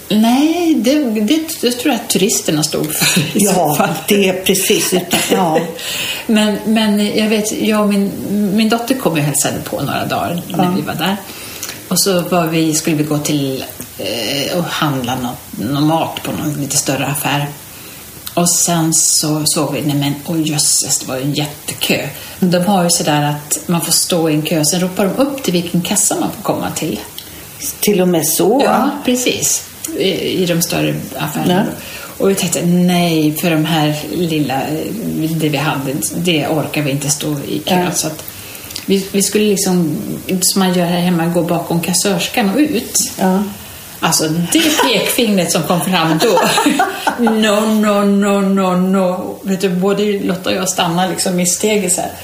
nej, det, det, det tror jag att turisterna stod för. i så Ja, fall. det är precis. Ja. men, men jag vet, jag och min, min dotter kom och hälsade på några dagar när Ja. vi var där. Och så var vi, skulle vi gå till eh, och handla något, något mat på någon lite större affär. Och sen så såg vi, nej men oj jösses, det var en jättekö. De har ju sådär att man får stå i en kö, sen ropar de upp till vilken kassa man får komma till. Till och med så. Ja, precis. I, i de större affärerna. Ja. Och vi tänkte, nej, för de här lilla, det vi hade, det orkar vi inte stå i kö. Ja. Så att vi, vi skulle liksom, som man gör här hemma, gå bakom kassörskan och ut. Ja. Alltså, det pekfingret som kom fram då. No, no, no, no, no. Vet du, både Lotta och jag stannade liksom i steget så här.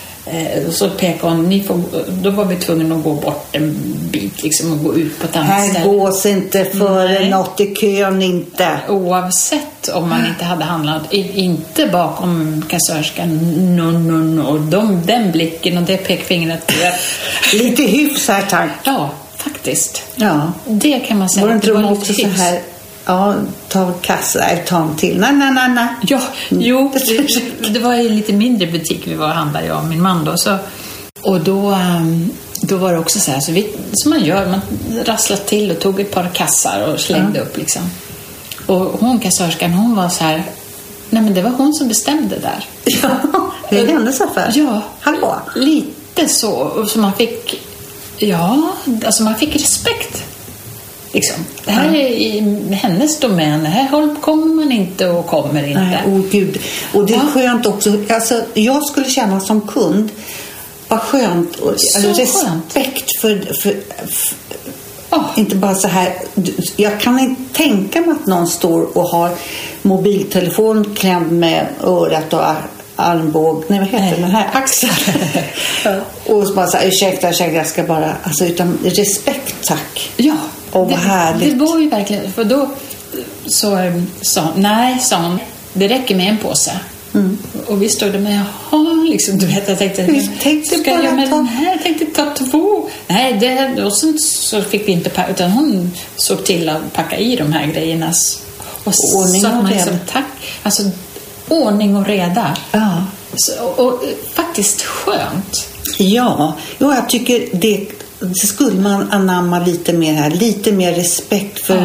Eh, och så pekade hon, ni får, då var vi tvungna att gå bort en bit liksom, och gå ut på ett annat Här ställe. gås inte före Nej. något i kön inte. Oavsett om man inte hade handlat, i- inte bakom kassörskan, no, no, no. De, den blicken och det pekfingret. Lite hyfs här, tack. Ja, faktiskt. Ja. Det kan man säga. Var det inte att de var också lite så hyfs. här, ja, ta kassa, nej, ta en till. Nej, nej, nej, nej. Ja, jo, det, det var en lite mindre butik vi var och handlade, jag och min man då. Så, och då, um, då var det också så här, så vi, som man gör, man rasslade till och tog ett par kassar och slängde upp liksom. Och hon, kassörskan, hon var så här, nej men det var hon som bestämde där. Ja, det är hennes affär. Ja, Hallå. lite så. Och så man fick, ja, alltså man fick respekt. Liksom. Det här är i hennes domän. Här håll- kommer man inte och kommer inte. Nej, åh gud. Och det är Ja. skönt också. Alltså, jag skulle känna som kund, vad skönt. Och, Så alltså, skönt. respekt för, för, för Ja. inte bara så här. Jag kan inte tänka mig att någon står och har mobiltelefon klämd med örat och ar- armbåg. Nej, vad heter Nej. den här? Axeln. Ja. Och så bara så här, ursäkta, ursäkta, jag ska bara, alltså utan respekt, tack. Ja, Åh, vad härligt. Det var ju verkligen, för då så sa nej, sa hon, det räcker med en påse. Mm. Och vi stod där med, jaha, liksom, du vet, jag tänkte, Vi tänkte ska bara jag med ta- den här? Jag tänkte ta två. Nej, det, och sen så fick vi inte packa, utan hon såg till att packa i de här grejerna. Och Ordning så att och man reda. liksom, tack, alltså ordning och reda. Ja. Så, och, och faktiskt skönt. Ja, jo, jag tycker det, det skulle man anamma lite mer här. Lite mer respekt för Ja.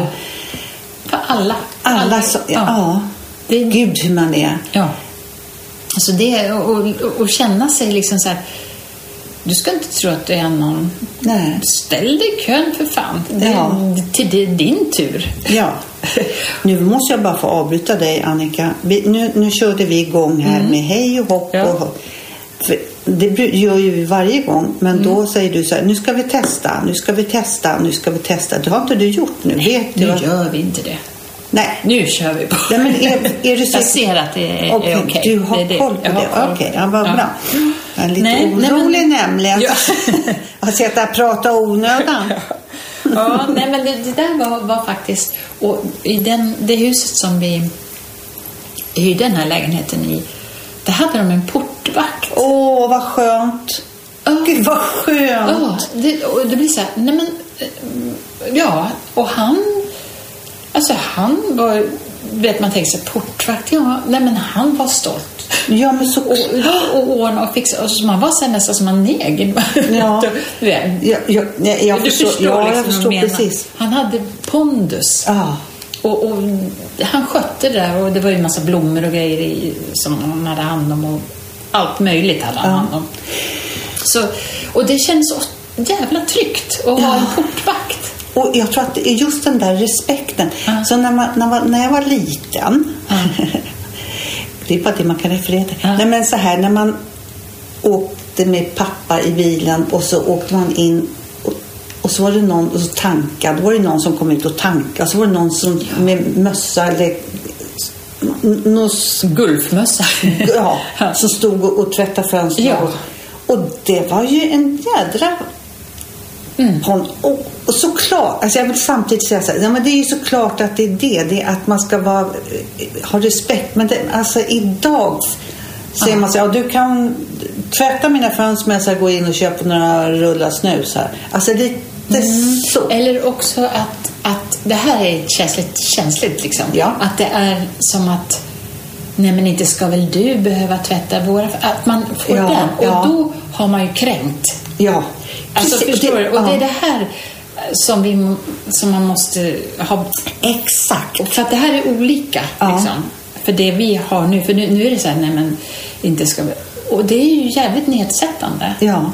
För alla. alla. Så, ja. ja. Det, Gud hur man är. Ja. Alltså det, och, och, och känna sig liksom så här, du ska inte tro att du är någon. Nej. Ställ dig i kön för fan. Det, Ja. till det är din tur. Ja. Nu måste jag bara få avbryta dig, Annika. Vi, nu, nu körde vi igång här med hej och hopp Ja. och hopp. För det gör ju vi varje gång. Men Mm. då säger du så här, nu ska vi testa, nu ska vi testa, nu ska vi testa. Det har inte du gjort nu, vet du? Nu vad- gör vi inte det. Nej. Nu kör vi på. Nej, men är, är du så... Jag ser att det är Okej, okej. Okay. du har det är det. koll på Jag har det. koll på Okej, det. ja, vad Ja. bra. Jag är lite Nej, nej, orolig men- nämligen. Ja. Att sitta och prata onödan. Ja, nej, men det, det där var, var faktiskt... Och i den, det huset som vi... I den här lägenheten i... Där hade de en portvakt. Åh, vad skönt. Ja. Gud, vad skönt. Ja, det, och det blir så här... Nej, men... eh, Ja, och han... Alltså, han var... Vet man tänker sig portvakt, ja. Nej, men han var stolt. Ja, men så... Och, och ordna och fixa. Och så man var så nästan som en neger. Ja. Du vet. Ja, ja, jag, jag Du förstår, förstår ja, liksom jag vad förstår jag menar. precis. Han hade pondus. Ja. Och, och han skötte det där. Och det var ju en massa blommor och grejer i, som han hade hand om. Och allt möjligt hade han Ja. hand om. Så, och det känns så jävla tryggt att ha en portvakt. Och jag tror att det är just den där respekten. Ja. Så när, man, när, man, när jag var liten... det är bara det man kan referera till. Ja. Nej, men så här, när man åkte med pappa i bilen och så åkte man in och, och så var det någon och så tankade. Då var det någon som kom ut och tankade. Så var det någon som med mössa eller någon Gulfmössa. ja, som stod och, och tvättade fönster. Ja. Och, och det var ju en jädra Mm. hon, och, och såklart, alltså jag vill samtidigt säga så här, ja, men det är ju såklart att det är det, det är att man ska vara, ha respekt, men det, alltså idag säger man så här, ja, du kan tvätta mina fönster med att jag går in och köper några rullar snus här. Alltså det, det är Mm. så. Eller också att, att det här är känsligt, känsligt liksom. Ja. Att det är som att nej, men inte ska väl du behöva tvätta våra... Att man får Ja, den. Och ja. då har man ju kränkt. Ja. Alltså, Precis, förstår du? Och ja. det är det här som, vi, som man måste ha... Exakt. För att det här är olika. Ja. Liksom. För det vi har nu. För nu, nu är det så här, nej men inte ska vi... Och det är ju jävligt nedsättande. Ja.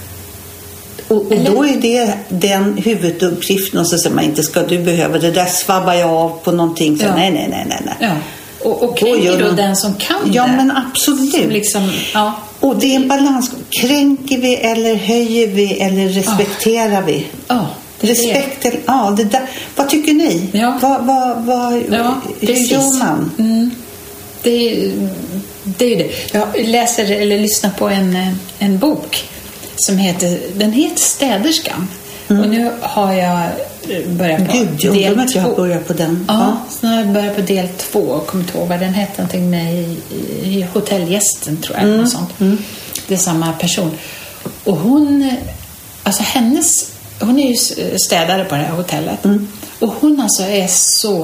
Och, och Eller- då är det den huvuduppgiften och så säger man inte ska du behöva det där svabbar jag av på någonting så Ja. nej nej nej nej nej. Ja. Och, och Då kränker gör då man- den som kan Ja det. men absolut. Som liksom, ja. Och det är en balans. Kränker vi eller höjer vi eller respekterar vi? Ja, det är det. Respekt eller, ja, det där. Vad tycker ni? Ja. Vad, vad, vad, Ja, hur precis. gör man? Mm. Det, är, det är ju det. Jag läser eller lyssnar på en, en bok som heter, den heter Städerskan. Och nu har jag börjat på Gud, jag undrar om del att jag har två. börjat på den. Ja, så nu har jag börjat på del två och kommer inte ihåg vad den hette. Någonting med i, i hotellgästen tror jag. Något sånt. Det är samma person. Och hon, alltså hennes, hon är ju städare på det här hotellet. Och hon alltså är så,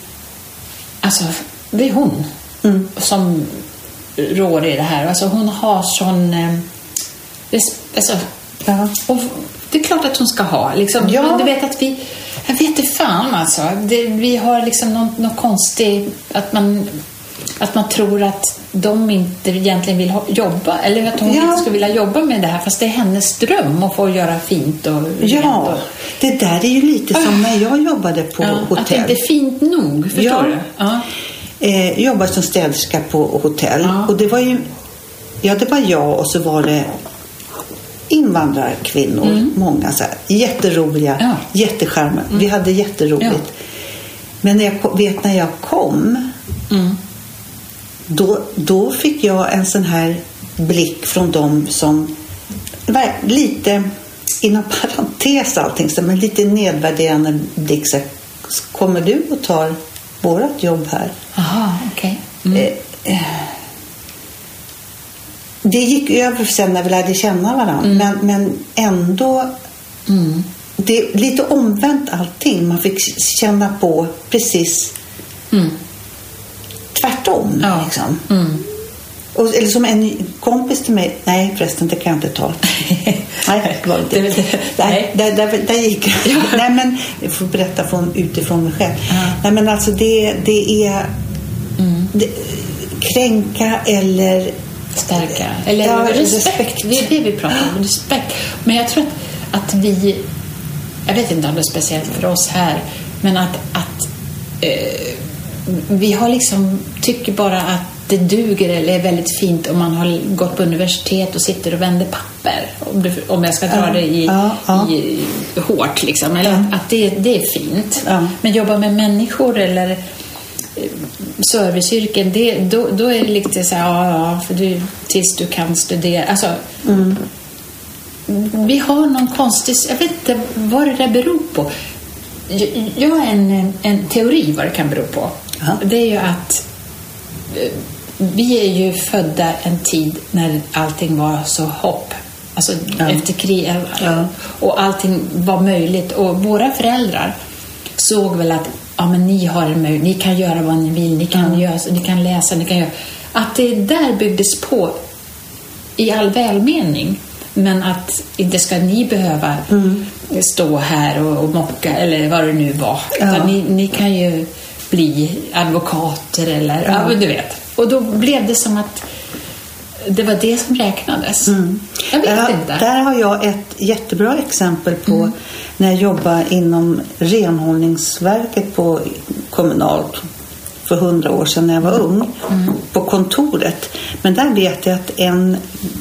alltså det är hon som rår i det här. Alltså hon har sån, eh, res- alltså, Ja. och det är klart att hon ska ha. Liksom. Ja. Men du vet att vi... Jag vet inte fan alltså. Det, vi har liksom något, något konstigt... Att man, att man tror att de inte egentligen vill ha, jobba. Eller att hon Ja. inte skulle vilja jobba med det här. Fast det är hennes dröm att få göra fint och rent. Ja, Och, det där är ju lite som när jag jobbade på ja, att det hotell. inte är fint nog. Förstår Ja. du? Ja. Eh, jag jobbade som städerska på hotell. Ja. Och det var ju, ja det var jag och så var det invandrarkvinnor, många så här, jätteroliga, Ja. jättecharmiga. Vi hade jätteroligt. Ja. Men när jag, ko- vet när jag kom, Mm. då, då fick jag en sån här blick från dem som var lite, inom parentes allting, så, men lite nedvärderande blick. Så här, kommer du och tar vårat jobb här? Aha, okej. Mm. Eh, eh, Det gick över sen när vi lärde känna varandra. Men, men ändå Mm. det är lite omvänt allting. Man fick känna på precis Mm. tvärtom. Ja. Liksom. Mm. Och, eller som en kompis till mig. Nej förresten, det kan jag inte ta. Nej, det var inte. Det- det- Nej, där, där, där gick jag. Nej men, jag får berätta från, utifrån mig själv. Ja. Nej men alltså det, det är Mm. det, kränka eller Stärka. Eller Ja, respekt. respekt. Det är det vi pratar om. Respekt. Men jag tror att, att vi... Jag vet inte om det är speciellt för oss här. Men att, att eh, vi har liksom... Tycker bara att det duger eller är väldigt fint om man har gått på universitet och sitter och vänder papper. Om, du, om jag ska dra ja. det i, Ja, ja. i hårt liksom. Eller Ja. att, att det, det är fint. Ja. Men jobba med människor eller eh, serviceyrken, det, då, då är det lite så här, ja, ja, för du, tills du kan studera. Alltså, Mm. vi har någon konstig, jag vet inte vad det där beror på. Jag, jag har en, en teori vad det kan bero på. Ja. Det är ju att eh, vi är ju födda en tid när allting var så hopp. Alltså Ja. efter krig Ja. och allting var möjligt. Och våra föräldrar såg väl att ja, men ni har en möjlighet, ni kan göra vad ni vill, ni kan, Ja. göra, ni kan läsa, ni kan göra. Att det där byggdes på i all välmening. Men att inte ska ni behöva Mm. stå här och, och mocka eller vad det nu var. Ja. Utan ni, ni kan ju bli advokater eller ja. Ja. men du vet. Och då blev det som att det var det som räknades. Mm. Jag vet där, inte. Där har jag ett jättebra exempel på Mm. när jag jobbade inom renhållningsverket på kommunalt för hundra år sedan när jag var ung Mm. på kontoret. Men där vet jag att en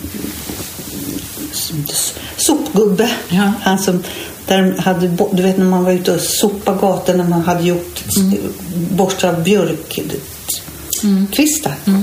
sopgubbe, Ja. han som där hade, du vet när man var ute och sopa gator när man hade gjort mm. borstar av björkkvistar. Mm.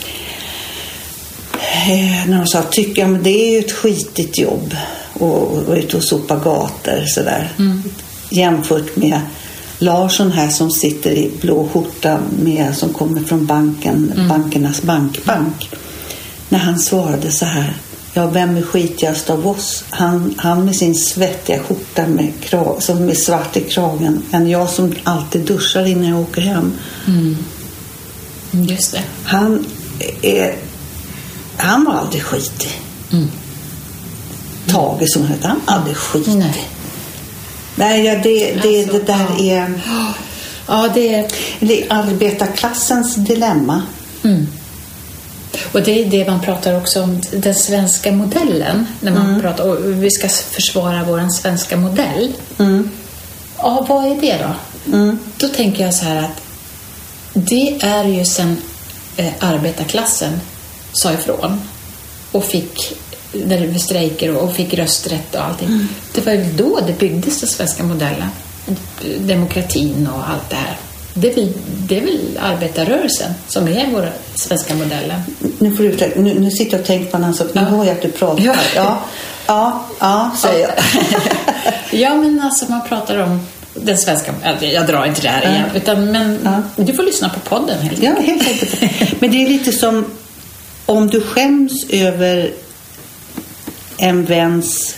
Eh, när de sa, tycker jag, men det är ju ett skitigt jobb och vara ute och sopa gator sådär. Mm. Jämfört med Larsson här som sitter i blå skjorta med, som kommer från banken, Mm. bankernas bankbank. När han svarade så här: ja, vem är skitigast av oss? Han, han med sin svettiga skjorta med, krag, som är svart i kragen, än jag som alltid duschar innan jag åker hem. Mm. Just det. Han är han var aldrig skitig. Mm. Tage som hette, han var aldrig skitig. Nej. Nej, ja, det, det, Alltså, det där ja. är, Ja, det är... det är arbetarklassens dilemma. Mm. Och det är det man pratar också om, den svenska modellen. När man Mm. pratar, och vi ska försvara vår svenska modell. Mm. Ja, vad är det då? Mm. Då tänker jag så här att det är ju sen eh, arbetarklassen sa ifrån och fick, när det var strejker och, och fick rösträtt och allting. Mm. Det var ju då det byggdes den svenska modellen. Demokratin och allt det här. Det är väl, det är väl arbetarrörelsen som är vår svenska modellen. Nu får du ursäkta, nu, nu sitter jag och tänker på en annan sak. Nu Ja. hör jag att du pratar. Ja. Ja, ja, ja, säger jag. Ja, men alltså man pratar om den svenska, jag drar inte det här igen, Ja. utan, men Ja. du får lyssna på podden helt Ja, enkelt. helt enkelt. Men det är lite som om du skäms över en väns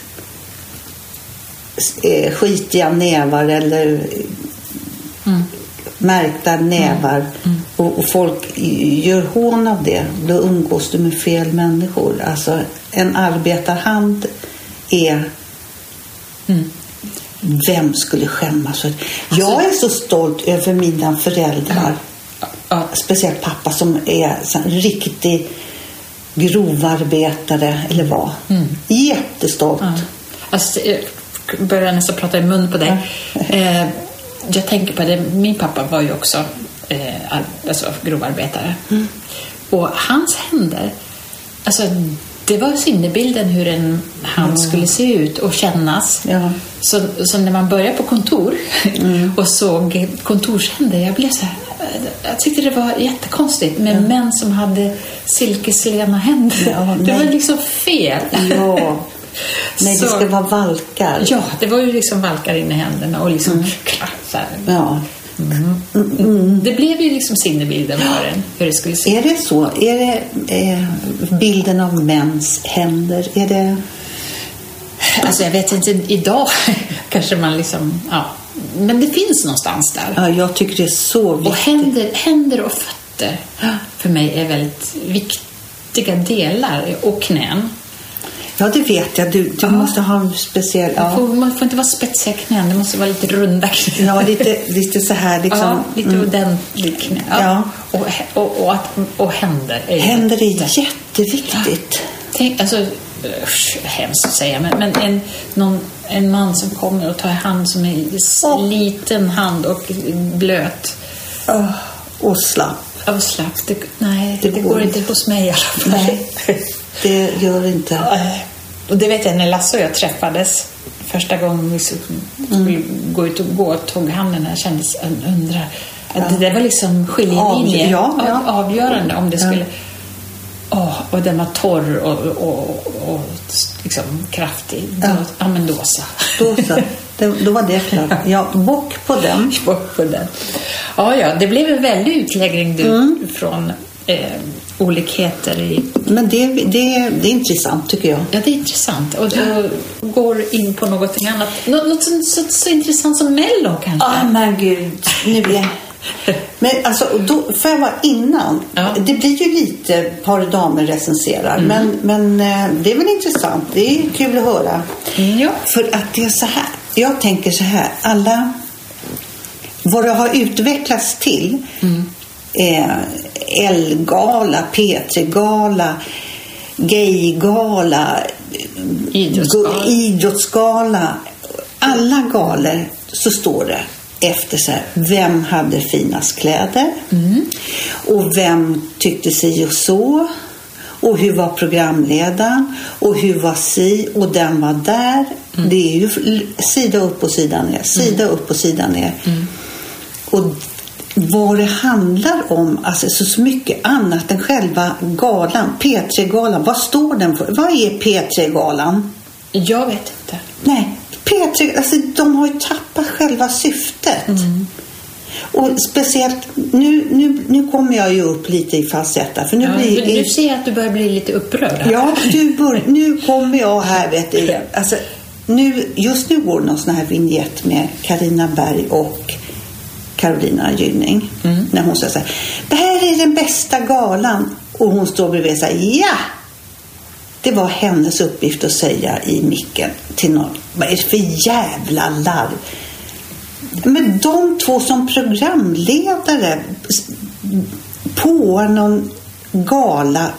eh, skitiga nävar eller Mm. märkta nävar Mm. Mm. Och, och folk gör hån av det, då umgås du med fel människor. Alltså en arbetarhand är Mm. vem skulle skämmas för? Alltså- Jag är så stolt över mina föräldrar. Ja. Speciellt pappa som är så en riktig grovarbetare eller vad. Mm. Jättestolt. Ja. Alltså, jag börjar nästan prata i mun på dig. Eh, jag tänker på det, min pappa var ju också eh, ar- alltså, grovarbetare. Mm. Och hans händer, alltså det var sinnebilden hur en hand Mm. skulle se ut och kännas. Ja. Så, så när man började på kontor Mm. och såg kontorshänder, jag blev så här, jag tyckte det var jättekonstigt med Ja. män som hade silkeslena händer. Ja, det var nej. liksom fel. Ja. Nej, det Så- ska vara valkar. Ja, det var ju liksom valkar in i händerna och liksom klart så här. Ja. Mm. Mm. Det blev ju liksom sinnebilden för en, hur det skulle se. Är det så? Är det eh, bilden av mäns händer? Är det... Alltså jag vet inte, idag kanske man liksom, ja. Men det finns någonstans där. Ja, jag tycker det är så viktigt. Och händer, händer och fötter för mig är väldigt viktiga delar. Och knän. Ja, det vet jag. Du, du Ja. måste ha en speciell... Man Ja, får, man får inte vara spetsiga knän, det måste vara lite runda knän. ja lite, lite så här liksom... Ja, lite mm. ordentligt knä. Ja. Och, och, och, att, och händer. Är ju- Händer är jätteviktigt. Tänk, alltså, usch, hemskt att säga, men, men en, någon, en man som kommer och tar hand som är s- Åh. liten hand och blöt. Oh, och slapp. av slapp. Det, nej, Det det, går går inte. inte hos mig i alla fall. Nej, det gör det inte. Och det vet jag när Lasse och jag träffades första gången vi skulle mm. gå ut och gå och tog handen här, kändes undra att ja. det var liksom skiljelinje ja, ja. avgörande om det skulle ja. åh, och den var torr och, och, och liksom kraftig. Ja, ja men då så. Då så. Det, då var det klart. Ja, bock på den. Bock på den. Ja, ja, det blev en väldig utläggning du, mm. från eh, olikheter i... Men det, det, det är intressant tycker jag. Ja, det är intressant. Och, och går in på något annat. Något, något så, så, så intressant som Mello kanske. Ja, oh, men gud. Nu blir jag... Men alltså, då, för jag var innan. Ja. Det blir ju lite par damer recenserar. Mm. Men, men det är väl intressant. Det är kul att höra. Mm, ja. För att det är så här. Jag tänker så här. Alla... Vad det har utvecklats till... Mm. Eh, L-gala, P tre-gala, gay-gala, idrottsgala. idrottsgala. Alla galor så står det efter så här, vem hade finast kläder mm. och vem tyckte si och så och hur var programledaren och hur var si och den var där. Mm. Det är ju sida upp och sida ner, sida mm. upp och sida ner. Mm. Och vad det handlar om, alltså så mycket annat än själva galan, P tre-galan. Vad står den för? Vad är P tre-galan? Jag vet inte. Nej, P tre, alltså de har ju tappat själva syftet. Mm. Och speciellt, nu, nu, nu kommer jag ju upp lite i falsetta. För nu, ja, blir, nu ser jag att du börjar bli lite upprörd här. Ja, du bör, nu kommer jag här, vet du. Alltså, nu, just nu går det någon sån här vignett med Carina Berg och Carolina Gynning. Mm. När hon säger så här, det här är den bästa galan. Och hon står bredvid och säger, ja! Det var hennes uppgift att säga i micken till någon. Vad är det för jävla larv? Men de två som programledare på någon gala,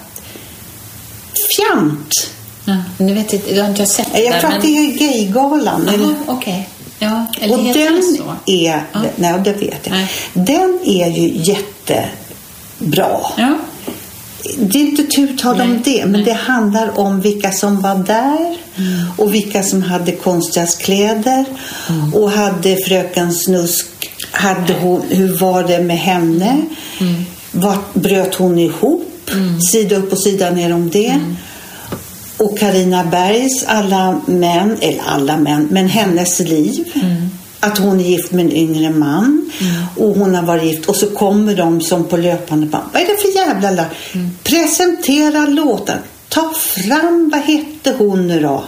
fjant. Ja, nu vet jag, jag har inte sett det. Jag tror att det är gaygalan. Jaha, okej. Okay. Ja, eller och heter den det så? är, ja. nej det vet jag. Nej. Den är ju jättebra. Ja. Det är inte tur tal om det, men nej. det handlar om vilka som var där mm. och vilka som hade konstgräskläder mm. och hade fröken Snusk, hade hon, hur var det med henne? Mm. Vart bröt hon ihop? Mm. Sida upp och sida ner om det. Mm. Och Carina Bergs alla män, eller alla män, men hennes liv. Mm. Att hon är gift med en yngre man. Mm. Och hon har varit gift. Och så kommer de som på löpande band. Vad är det för jävla la? Mm. Presentera låten. Ta fram, vad hette hon nu då?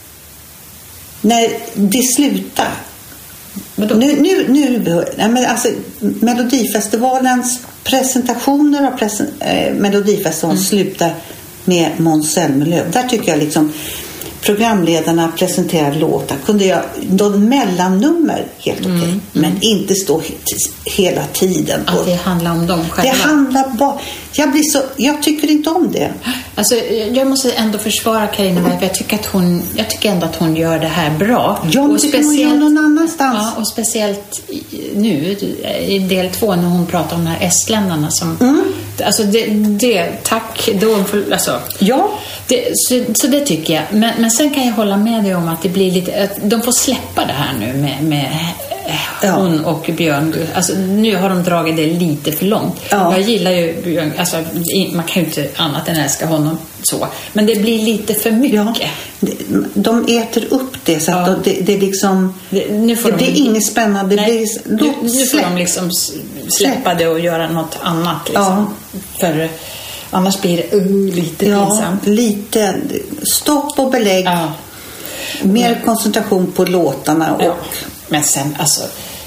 När det slutar. Nu, nu, nu, nej men alltså, Melodifestivalens presentationer av presen, eh, Melodifestivalen mm. slutar med Måns Zelmerlöw. Där tycker jag liksom programledarna presenterar låtar. Kunde jag någon mellannummer helt okej. Okay, mm, men mm. inte stå hela tiden. Att det handlar om dem själva. Det handlar bara... Jag blir så... Jag tycker inte om det. Alltså, jag måste ändå försvara Carina Berg, för jag tycker att hon... Jag tycker ändå att hon gör det här bra. Jag och tycker hon gör någon annanstans. Ja, och speciellt nu i del två när hon pratar om de här estländarna som... Mm. Alltså, det... det tack. Då, alltså, ja. Det, så, så det tycker jag. Men, men sen kan jag hålla med dig om att det blir lite... Att de får släppa det här nu med... med hon ja. och Björn. Alltså, nu har de dragit det lite för långt. Ja. Jag gillar ju Björn. Alltså, man kan ju inte annat än älska honom så. Men det blir lite för mycket. Ja. De äter upp det så att ja. det, det liksom det, nu får det de, blir inget spännande. Nej, det blir, nu, nu får de liksom släppa det och göra något annat. Liksom. Ja. För annars blir det uh, lite ja, pinsamt. Lite stopp och belägg. Ja. Mer mm. koncentration på låtarna och ja. Men sen, alltså...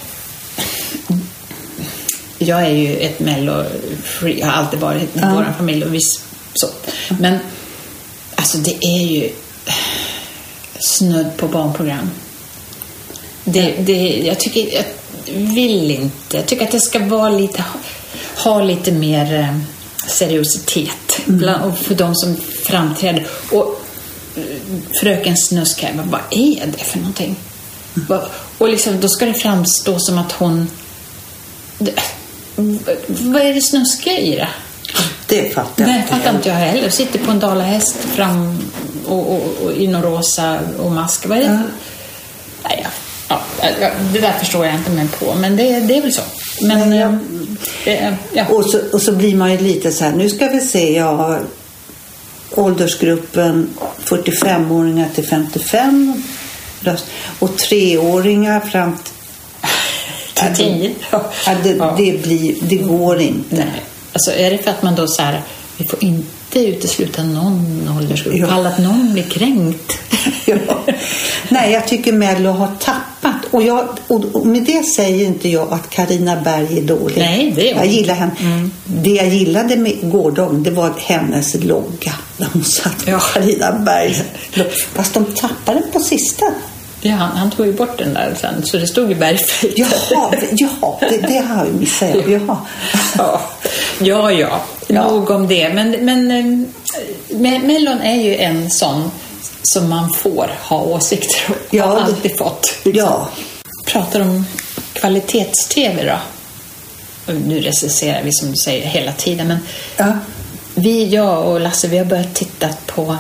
Jag är ju ett mello-free. Jag har alltid varit i ja. vår familj och viss så. Men, alltså det är ju snudd på barnprogram. Det, det, jag tycker... Jag vill inte. Jag tycker att det ska vara lite... Ha lite mer seriositet. Mm. Bland, och för de som framträder. Och fröken Snusk här, vad är det för någonting? Och liksom, då ska det framstå som att hon... vad är det snuskiga i det? Det fattar jag Nej, inte. fattar inte jag heller. Sitter på en dalahäst fram och, och, och i någon rosa och mask. Vad är det? Ja. Nej, ja, ja, det där förstår jag inte mig på. Men det, det är väl så. Men, Nej, ja. eh, ja. Och, så, och så blir man ju lite så här, nu ska vi se, jag har åldersgruppen fyrtiofemåringar till femtiofem röst, och treåringar fram till tio. Ja, det, ja. det, blir, det går inte. Nej. Alltså är det för att man då så här, vi får inte utesluta någon åldersgrupp, ja. Fall att någon blir kränkt. Ja. Nej, jag tycker Mello har tappat. Och, jag, och, och med det säger inte jag att Carina Berg är dålig. Nej, det är jag gillar henne. Mm. Det jag gillade med gårdagen, det var hennes logga. Där hon satt på, ja. Carina Berg. Fast de tappade den på sista. Ja, han, han tog ju bort den där sen, så det stod ju Bergfrid. Jaha, ja, det, det har jag missat. Jaha. Ja, ja, ja. Nog om det. Men, men eh, Mellon är ju en sån som man får ha åsikter om. Ja, har alltid fått. Liksom. Ja. Pratar om kvalitets-tv då. Nu recenserar vi som du säger hela tiden. Men ja. Vi, jag och Lasse, vi har börjat titta på...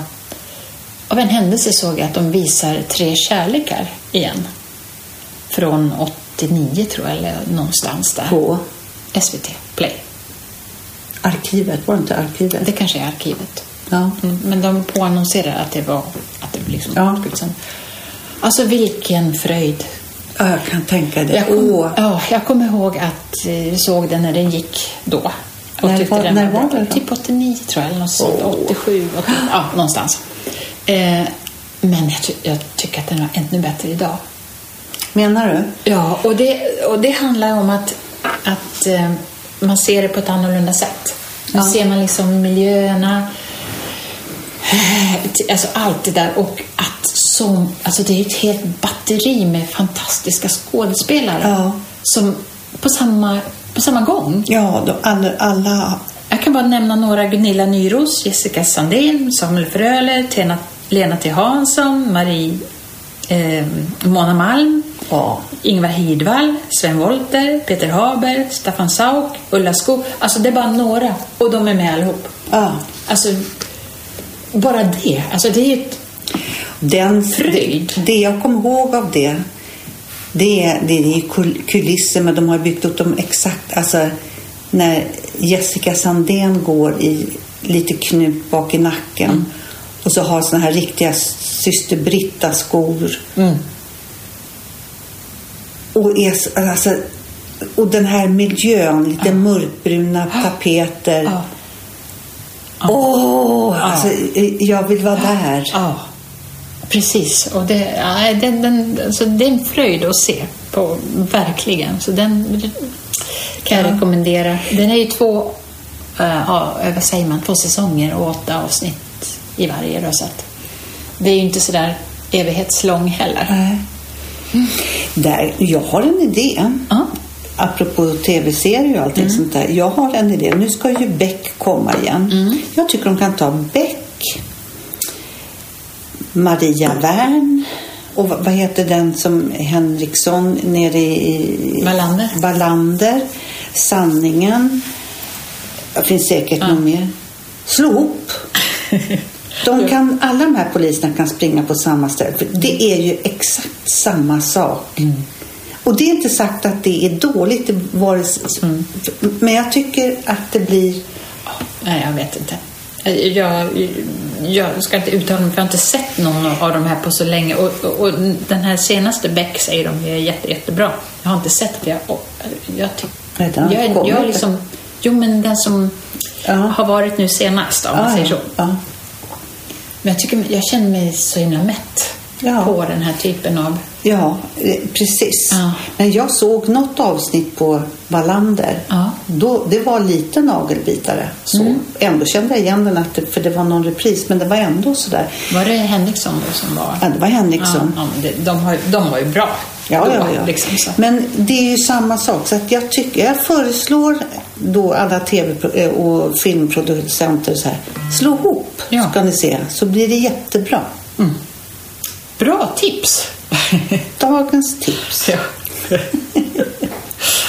Av en händelse såg jag att de visar Tre kärlekar igen. Från åttionio tror jag, eller någonstans där. På? S V T Play. Arkivet, var det inte arkivet? Det kanske är arkivet. Ja. Mm, men de påannonserade att det var... Att det liksom, ja. liksom, alltså vilken fröjd. Ja, jag kan tänka det. Jag, kom, oh. ja, jag kommer ihåg att jag såg den när den gick då. Och när var, den när var det då? Typ åttionio tror jag, eller något sånt. Oh. åttiosju, åttio, ja, någonstans. Eh, men jag, ty- jag tycker att den var ännu bättre idag. Menar du? Ja, och det, och det handlar om att, att eh, man ser det på ett annorlunda sätt. Nu ja. Ser man liksom miljöerna, alltså allt det där, och att som, alltså det är ett helt batteri med fantastiska skådespelare ja. Som på samma, på samma gång. Ja, då, alla, alla... Jag kan bara nämna några: Gunilla Nyros, Jessica Sandén, Samuel Fröler, Tena, Lena T. Hansson, Marie eh, Mona Malm, ja. Ingvar Hidvall, Sven Wollter, Peter Haber, Staffan Sauk, Ulla Skog. Alltså det är bara några, och de är med allihop. Ja. Alltså bara det, alltså det är ju ett Den fröjd. Det, det jag kommer ihåg av det, det är, det är kulisser, men de har byggt upp dem exakt, alltså när Jessica Sandén går i lite knut bak i nacken mm. och så har såna här riktiga syster Britta skor mm. och, är, alltså, och den här miljön, lite ja. Mörkbruna tapeter. Ja. Åh, oh, ja. Alltså, jag vill vara där. Ja, precis. Och det, ja, den, den, alltså, det är en fröjd att se på, verkligen. Så den kan jag ja. rekommendera. Den är ju två, ja, vad säger man, två säsonger och åtta avsnitt i varje. Då, så att det är ju inte så där evighetslång heller. Nej. Mm. Där, jag har en idé. Ja. Apropå tv-serier och allting mm. sånt där. Jag har en idé. Nu ska ju Beck komma igen. Mm. Jag tycker de kan ta Beck, Maria Wern och vad heter den som Henriksson nere i Wallander. Wallander. Sanningen. Det finns säkert ja. någon mer. Slå ihop. De kan, alla de här poliserna kan springa på samma ställe. För det är ju exakt samma sak. Mm. Och det är inte sagt att det är dåligt. Det var, mm. Men jag tycker att det blir... Nej, jag vet inte. Jag, jag ska inte uttala mig, för jag har inte sett någon av de här på så länge. Och, och, och den här senaste Beck säger de är jätte, jättebra. Jag har inte sett det. Jag, jag, jag, jag, jag liksom... Jo, men den som ja. har varit nu senast, om man ja, säger så. Ja. Men jag tycker jag känner mig så himla mätt ja. på den här typen av... Ja, precis. Ja. Men jag såg något avsnitt på Wallander. Ja. Då, det var lite nagelbitare. Så mm. ändå kände jag igen den, att, för det var någon repris. Men det var ändå sådär. Var det Henriksson då som var? Ja, det var Henriksson. Ja, ja, de, de, har, de var ju bra. Ja, då, ja, ja. Liksom, så. Men det är ju samma sak. Så att jag, tycker, jag föreslår då alla tv- och filmproducenter så här. Slå ihop, ja. ska ni se. Så blir det jättebra. Mm. Bra tips. Dagens tips. Ja.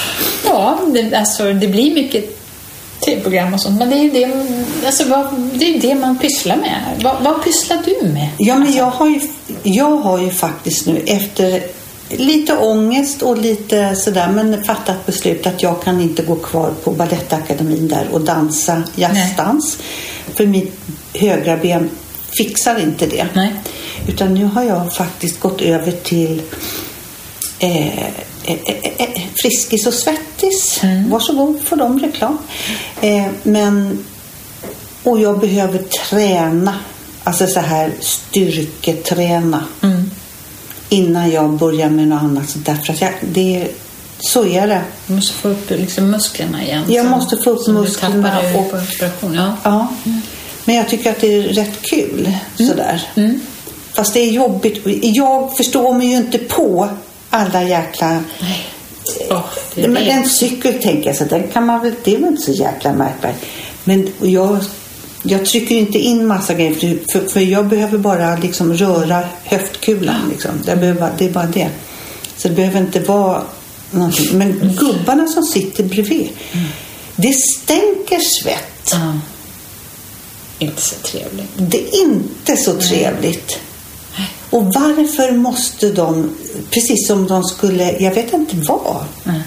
Ja, det, alltså, det blir mycket tv-program och sånt. Men det är ju det, alltså, vad, det, är det man pysslar med. Vad, vad pysslar du med? Ja, men jag har ju, jag har ju faktiskt nu efter lite ångest och lite sådär, men fattat beslut att jag kan inte gå kvar på Balettakademin där och dansa jazzdans. För mitt högra ben fixar inte det. Nej. Utan nu har jag faktiskt gått över till eh, eh, eh, Friskis och Svettis. Mm. Varsågod för dem reklam. Eh, men och jag behöver träna, alltså så här styrketräna. Mm. Innan jag börjar med något annat. Därför att jag, det, så är det. Du måste få upp liksom musklerna igen. Jag som, måste få upp musklerna. Och, på operation. Ja. Ja. Mm. Men jag tycker att det är rätt kul. Mm. Sådär. Mm. Fast det är jobbigt. Jag förstår mig ju inte på alla jäkla... Nej. Oh, det men en cykel tänker jag så den kan man väl... Det är väl inte så jäkla märkvärdigt. Men jag... Jag trycker inte in massa grejer för, för jag behöver bara liksom röra höftkulan. Liksom. Det, behöver, det är bara det. Så det behöver inte vara någonting. Men gubbarna som sitter bredvid, mm. det stänker svett. Mm. Inte så trevligt. Det är inte så trevligt. Mm. Och varför måste de, precis som de skulle, jag vet inte vad, mm.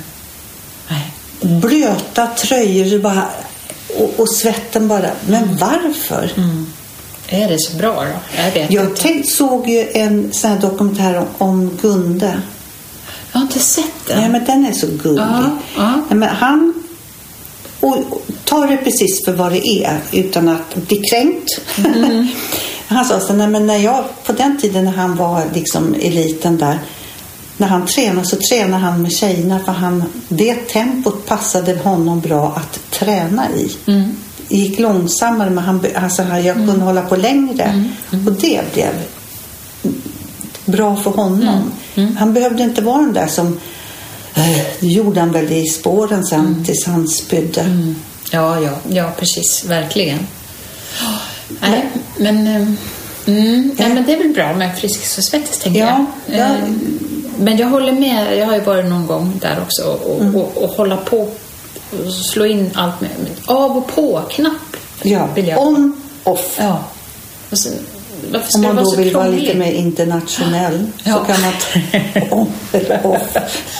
blöta tröjor bara... Och, och svetten bara. Men mm. varför? Mm. Är det så bra då? Jag vet jag inte. Tänk, såg ju en sån här dokumentär om, om Gunde. Jag har inte sett den. Nej, men den är så gullig. Ja, ja. Nej, men han och, och, tar det precis för vad det är utan att bli kränkt. Mm. Han sa så, nej, men när jag, på den tiden när han var liksom eliten där, när han tränade så tränade han med tjejerna för han, det tempot passade honom bra att träna i. Mm. Det gick långsammare men han, alltså, jag kunde mm. hålla på längre. Mm. Mm. Och det blev bra för honom. Mm. Mm. Han behövde inte vara den där som äh, gjorde han väl i spåren sen mm. tills han spydde. Mm. Ja, ja, ja, precis. Verkligen. Oh, nej, men, men, mm, ja. nej, men det är väl bra med Friskis och Svettis, tänker ja, jag. Ja. Men jag håller med, jag har ju varit någon gång där också och, mm. och, och hålla på och slå in allt med, med av och på-knapp. Ja, vill jag. on, off. Ja. Och sen, om man då vill vara lite mer internationell ja. så kan man ta on eller off.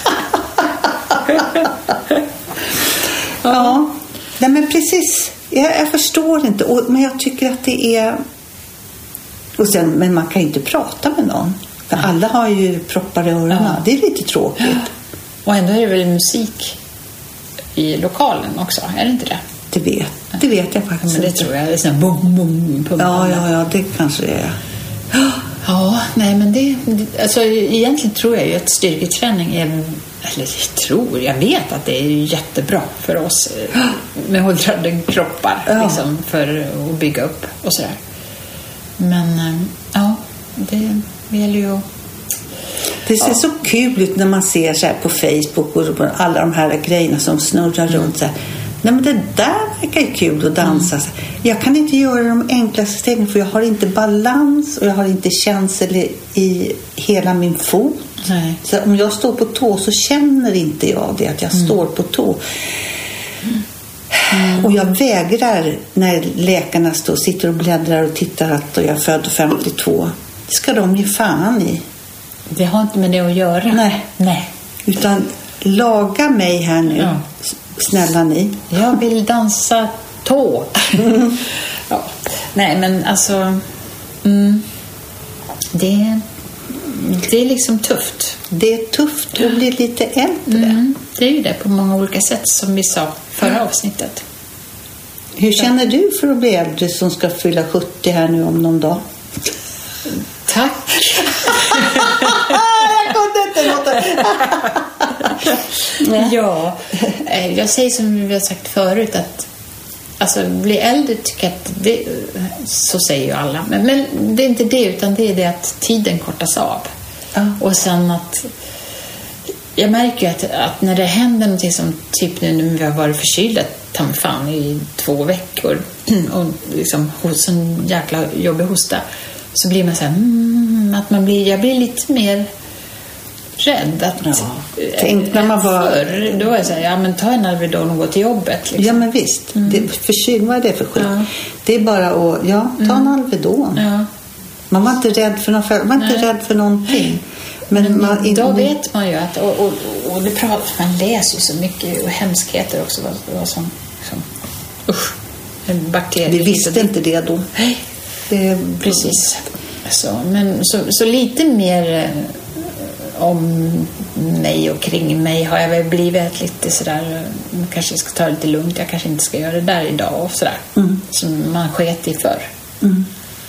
Ja, nej men precis. Jag, jag förstår inte, och, men jag tycker att det är... Och sen, men man kan ju inte prata med någon. För alla har ju proppar i öronen. Ja. Det är lite tråkigt. Ja. Och ändå är det väl musik i lokalen också, är det inte det? Det vet, det vet jag faktiskt. Men det tror jag. Det är sån här bum, bum, bum, ja, ja, ja, det kanske det är. Ja, nej men det... Alltså egentligen tror jag ju att styrketräning är... Eller jag tror, jag vet att det är jättebra för oss med åldrade kroppar. Ja. Liksom, för att bygga upp och sådär. Men ja, det... Det gäller ju att... Det ser ja. så kul ut när man ser så här på Facebook och på alla de här grejerna som snurrar mm. runt så här. Nej, men det där verkar ju kul att dansa. Mm. Jag kan inte göra de enklaste stegen för jag har inte balans och jag har inte känsel i, i hela min fot. Nej. Så om jag står på tå så känner inte jag det att jag mm. står på tå. Mm. Och jag vägrar när läkarna står, sitter och bläddrar och tittar att jag är född femtiotvå. Det ska de ge fan i. Det har inte med det att göra. Nej. Nej. Utan laga mig här nu. Ja. Snälla ni. Jag vill dansa tå. Mm. Ja. Nej, men alltså... Mm, det, det är liksom tufft. Det är tufft att bli lite äldre. Mm, det är ju det på många olika sätt som vi sa förra avsnittet. Hur känner du för att bli äldre som ska fylla sjuttio här nu om någon dag? Tack. Jag kunde inte låta. Ja, jag säger som vi har sagt förut att alltså bli äldre tycker att det, så säger ju alla, men, men det är inte det, utan det är det att tiden kortas av. Ja. Och sen att jag märker ju att, att när det händer någonting som typ nu när vi har varit förkylda ta mig fan i två veckor och liksom hos en jäkla jobbig hosta, så blir man så här, mm, att man blir, jag blir lite mer rädd. Att, ja. Tänk när man var... Förr, då var jag så här, ja men ta en Alvedon och gå till jobbet. Liksom. Ja men visst, mm. det, förkyld, vad är det för skit? Ja. Det är bara att, ja, ta en mm. Alvedon. Ja. Man var inte rädd för, någon, man var inte rädd för någonting. Men, men man, då in, vet man ju att, och, och, och det pratar, man läser ju så mycket och hemskheter också. Vad, vad som, som, usch, en bakterie. Vi visste inte det då. Nej, det, precis. Så, men, så, så lite mer om mig och kring mig har jag väl blivit lite sådär, kanske ska ta det lite lugnt, jag kanske inte ska göra det där idag och sådär. Mm. Som man sket i förr. Mm.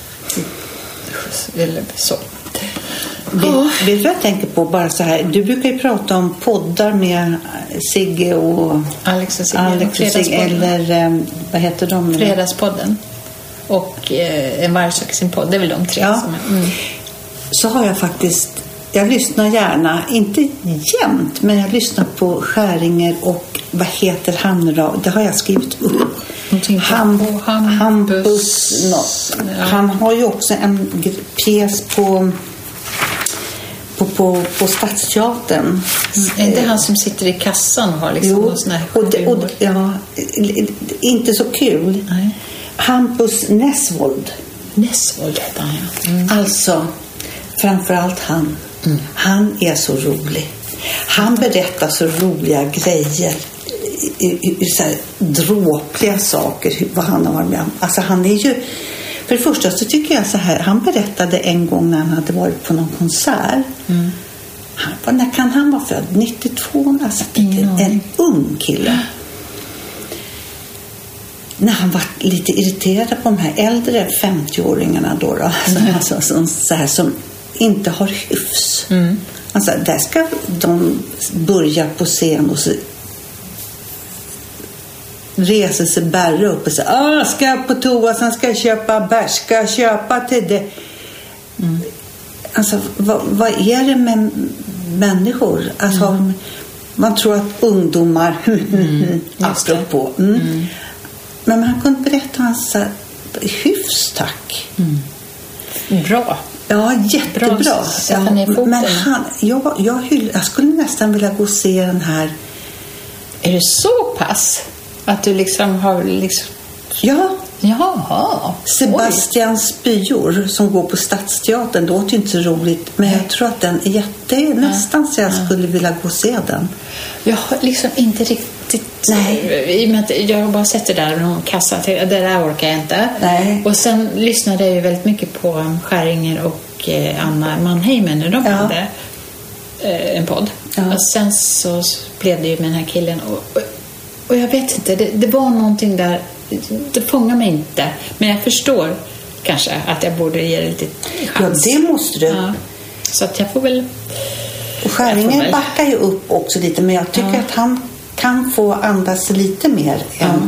Eller så. Vet oh. du vad jag tänker på? Bara så här, du brukar ju prata om poddar med Sigge och Alex och Sigge, Alex och Sigge eller um, vad heter de? Fredagspodden och eh, En varg söker sin podd. Det är väl de tre ja. som är. Mm. Så har jag faktiskt, jag lyssnar gärna, inte jämt, men jag lyssnar på Skäringer och vad heter han då? Det har jag skrivit upp. Ham, Hampus. Hampus no. ja. Han har ju också en pjäs på på, på, på Stadsteatern. Mm. Är det han som sitter i kassan och har liksom jo, någon sån här och, det, och ja, inte så kul. Nej. Hampus Nessvold. Nessvold heter han, ja. Mm. Alltså, framförallt han. Mm. Han är så rolig. Han berättar så roliga grejer. Så här, dråpliga saker. Vad han har varit med om. Alltså han är ju... För det första så tycker jag så här. Han berättade en gång när han hade varit på någon konsert. Mm. Han, när kan han vara född? nittiotvå. Alltså mm. en ung kille. När han var lite irriterad på de här äldre femtio-åringarna då. då mm. alltså, så, så här, som inte har hyfs. Mm. Alltså där ska de börja på scen och så reser sig bärra upp och säger ah, ska jag på toa, sen ska jag köpa bärs, ska jag köpa till det. Mm. Alltså vad, vad är det med människor? Alltså mm. man tror att ungdomar mm. apropå mm. Mm. men man kunde berätta hans hyfs, tack. Mm. Bra. Ja, jättebra. Bra. Ja, men han, jag, jag, hyll, jag skulle nästan vilja gå och se den här. Är det så pass? Att du liksom har liksom... Ja. Jaha. Sebastian Spyor som går på Stadsteatern. Det låter ju inte så roligt. Men jag tror att den är jätte... Nästan så jag skulle vilja gå och se den. Jag har liksom inte riktigt... Nej. I och med att jag har bara sett det där någon kassa. Det där orkar jag inte. Nej. Och sen lyssnade jag ju väldigt mycket på Skäringer och Anna Mannheimer när de ja. hade en podd. Ja. Och sen så blev det ju med den här killen och... Och jag vet inte, det, det var någonting där, det fångar mig inte. Men jag förstår kanske att jag borde ge det lite chans. Ja, det måste du. Ja. Så att jag får väl... Och Skäringer väl... backar ju upp också lite, men jag tycker ja. att han kan få andas lite mer ja. än...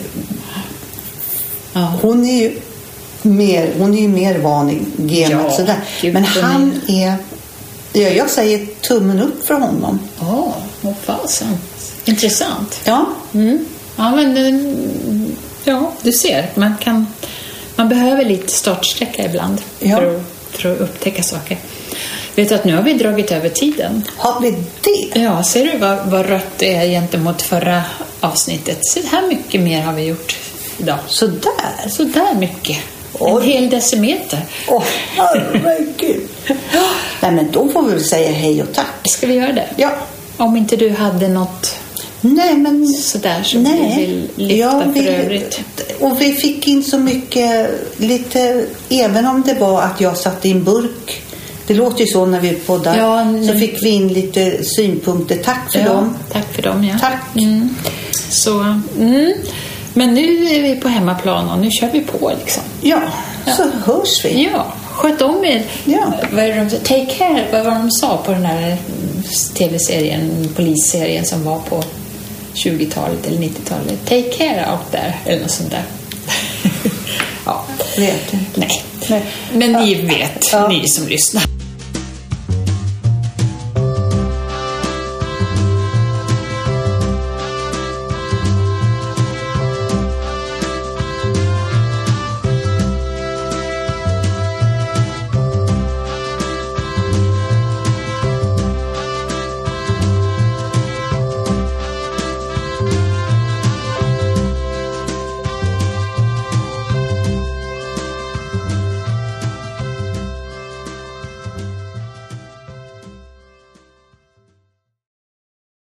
Ja. Hon är ju mer, hon är ju mer van i gamet ja, sådär. Men han är... Ja, jag säger tummen upp för honom. Ja, oh, vad fasen. Intressant. Ja. Mm. Ja, men ja, du ser. Man kan man behöver lite startsträcka ibland ja. för, att, för att upptäcka saker. Vet du att nu har vi dragit över tiden. Har vi det? Ja, ser du vad, vad rött det är gentemot förra avsnittet? Så här mycket mer har vi gjort idag. Så där? Så där mycket. Oj. En hel decimeter. Åh, oh, herregud. Nej, men då får vi väl säga hej och tack. Ska vi göra det? Ja. Om inte du hade något... Nej, men... Sådär som nej. vi vill lyfta ja, vi, för övrigt. Och vi fick in så mycket, lite... Även om det var att jag satt i en burk. Det låter ju så när vi poddar. Ja, så fick vi in lite synpunkter. Tack för ja, dem. Tack för dem, ja. Tack. Mm. Så, mm. Men nu är vi på hemmaplan och nu kör vi på liksom. Ja, ja. så hörs vi. Ja, sköt om er. Ja. Vad är de, take care, vad var de sa på den här tv-serien, polisserien som var på tjugotalet eller nittiotalet. Take care out there, eller något sånt där. Ja. Vet du? Nej. Nej. Men ni vet, ja. Ni som lyssnar.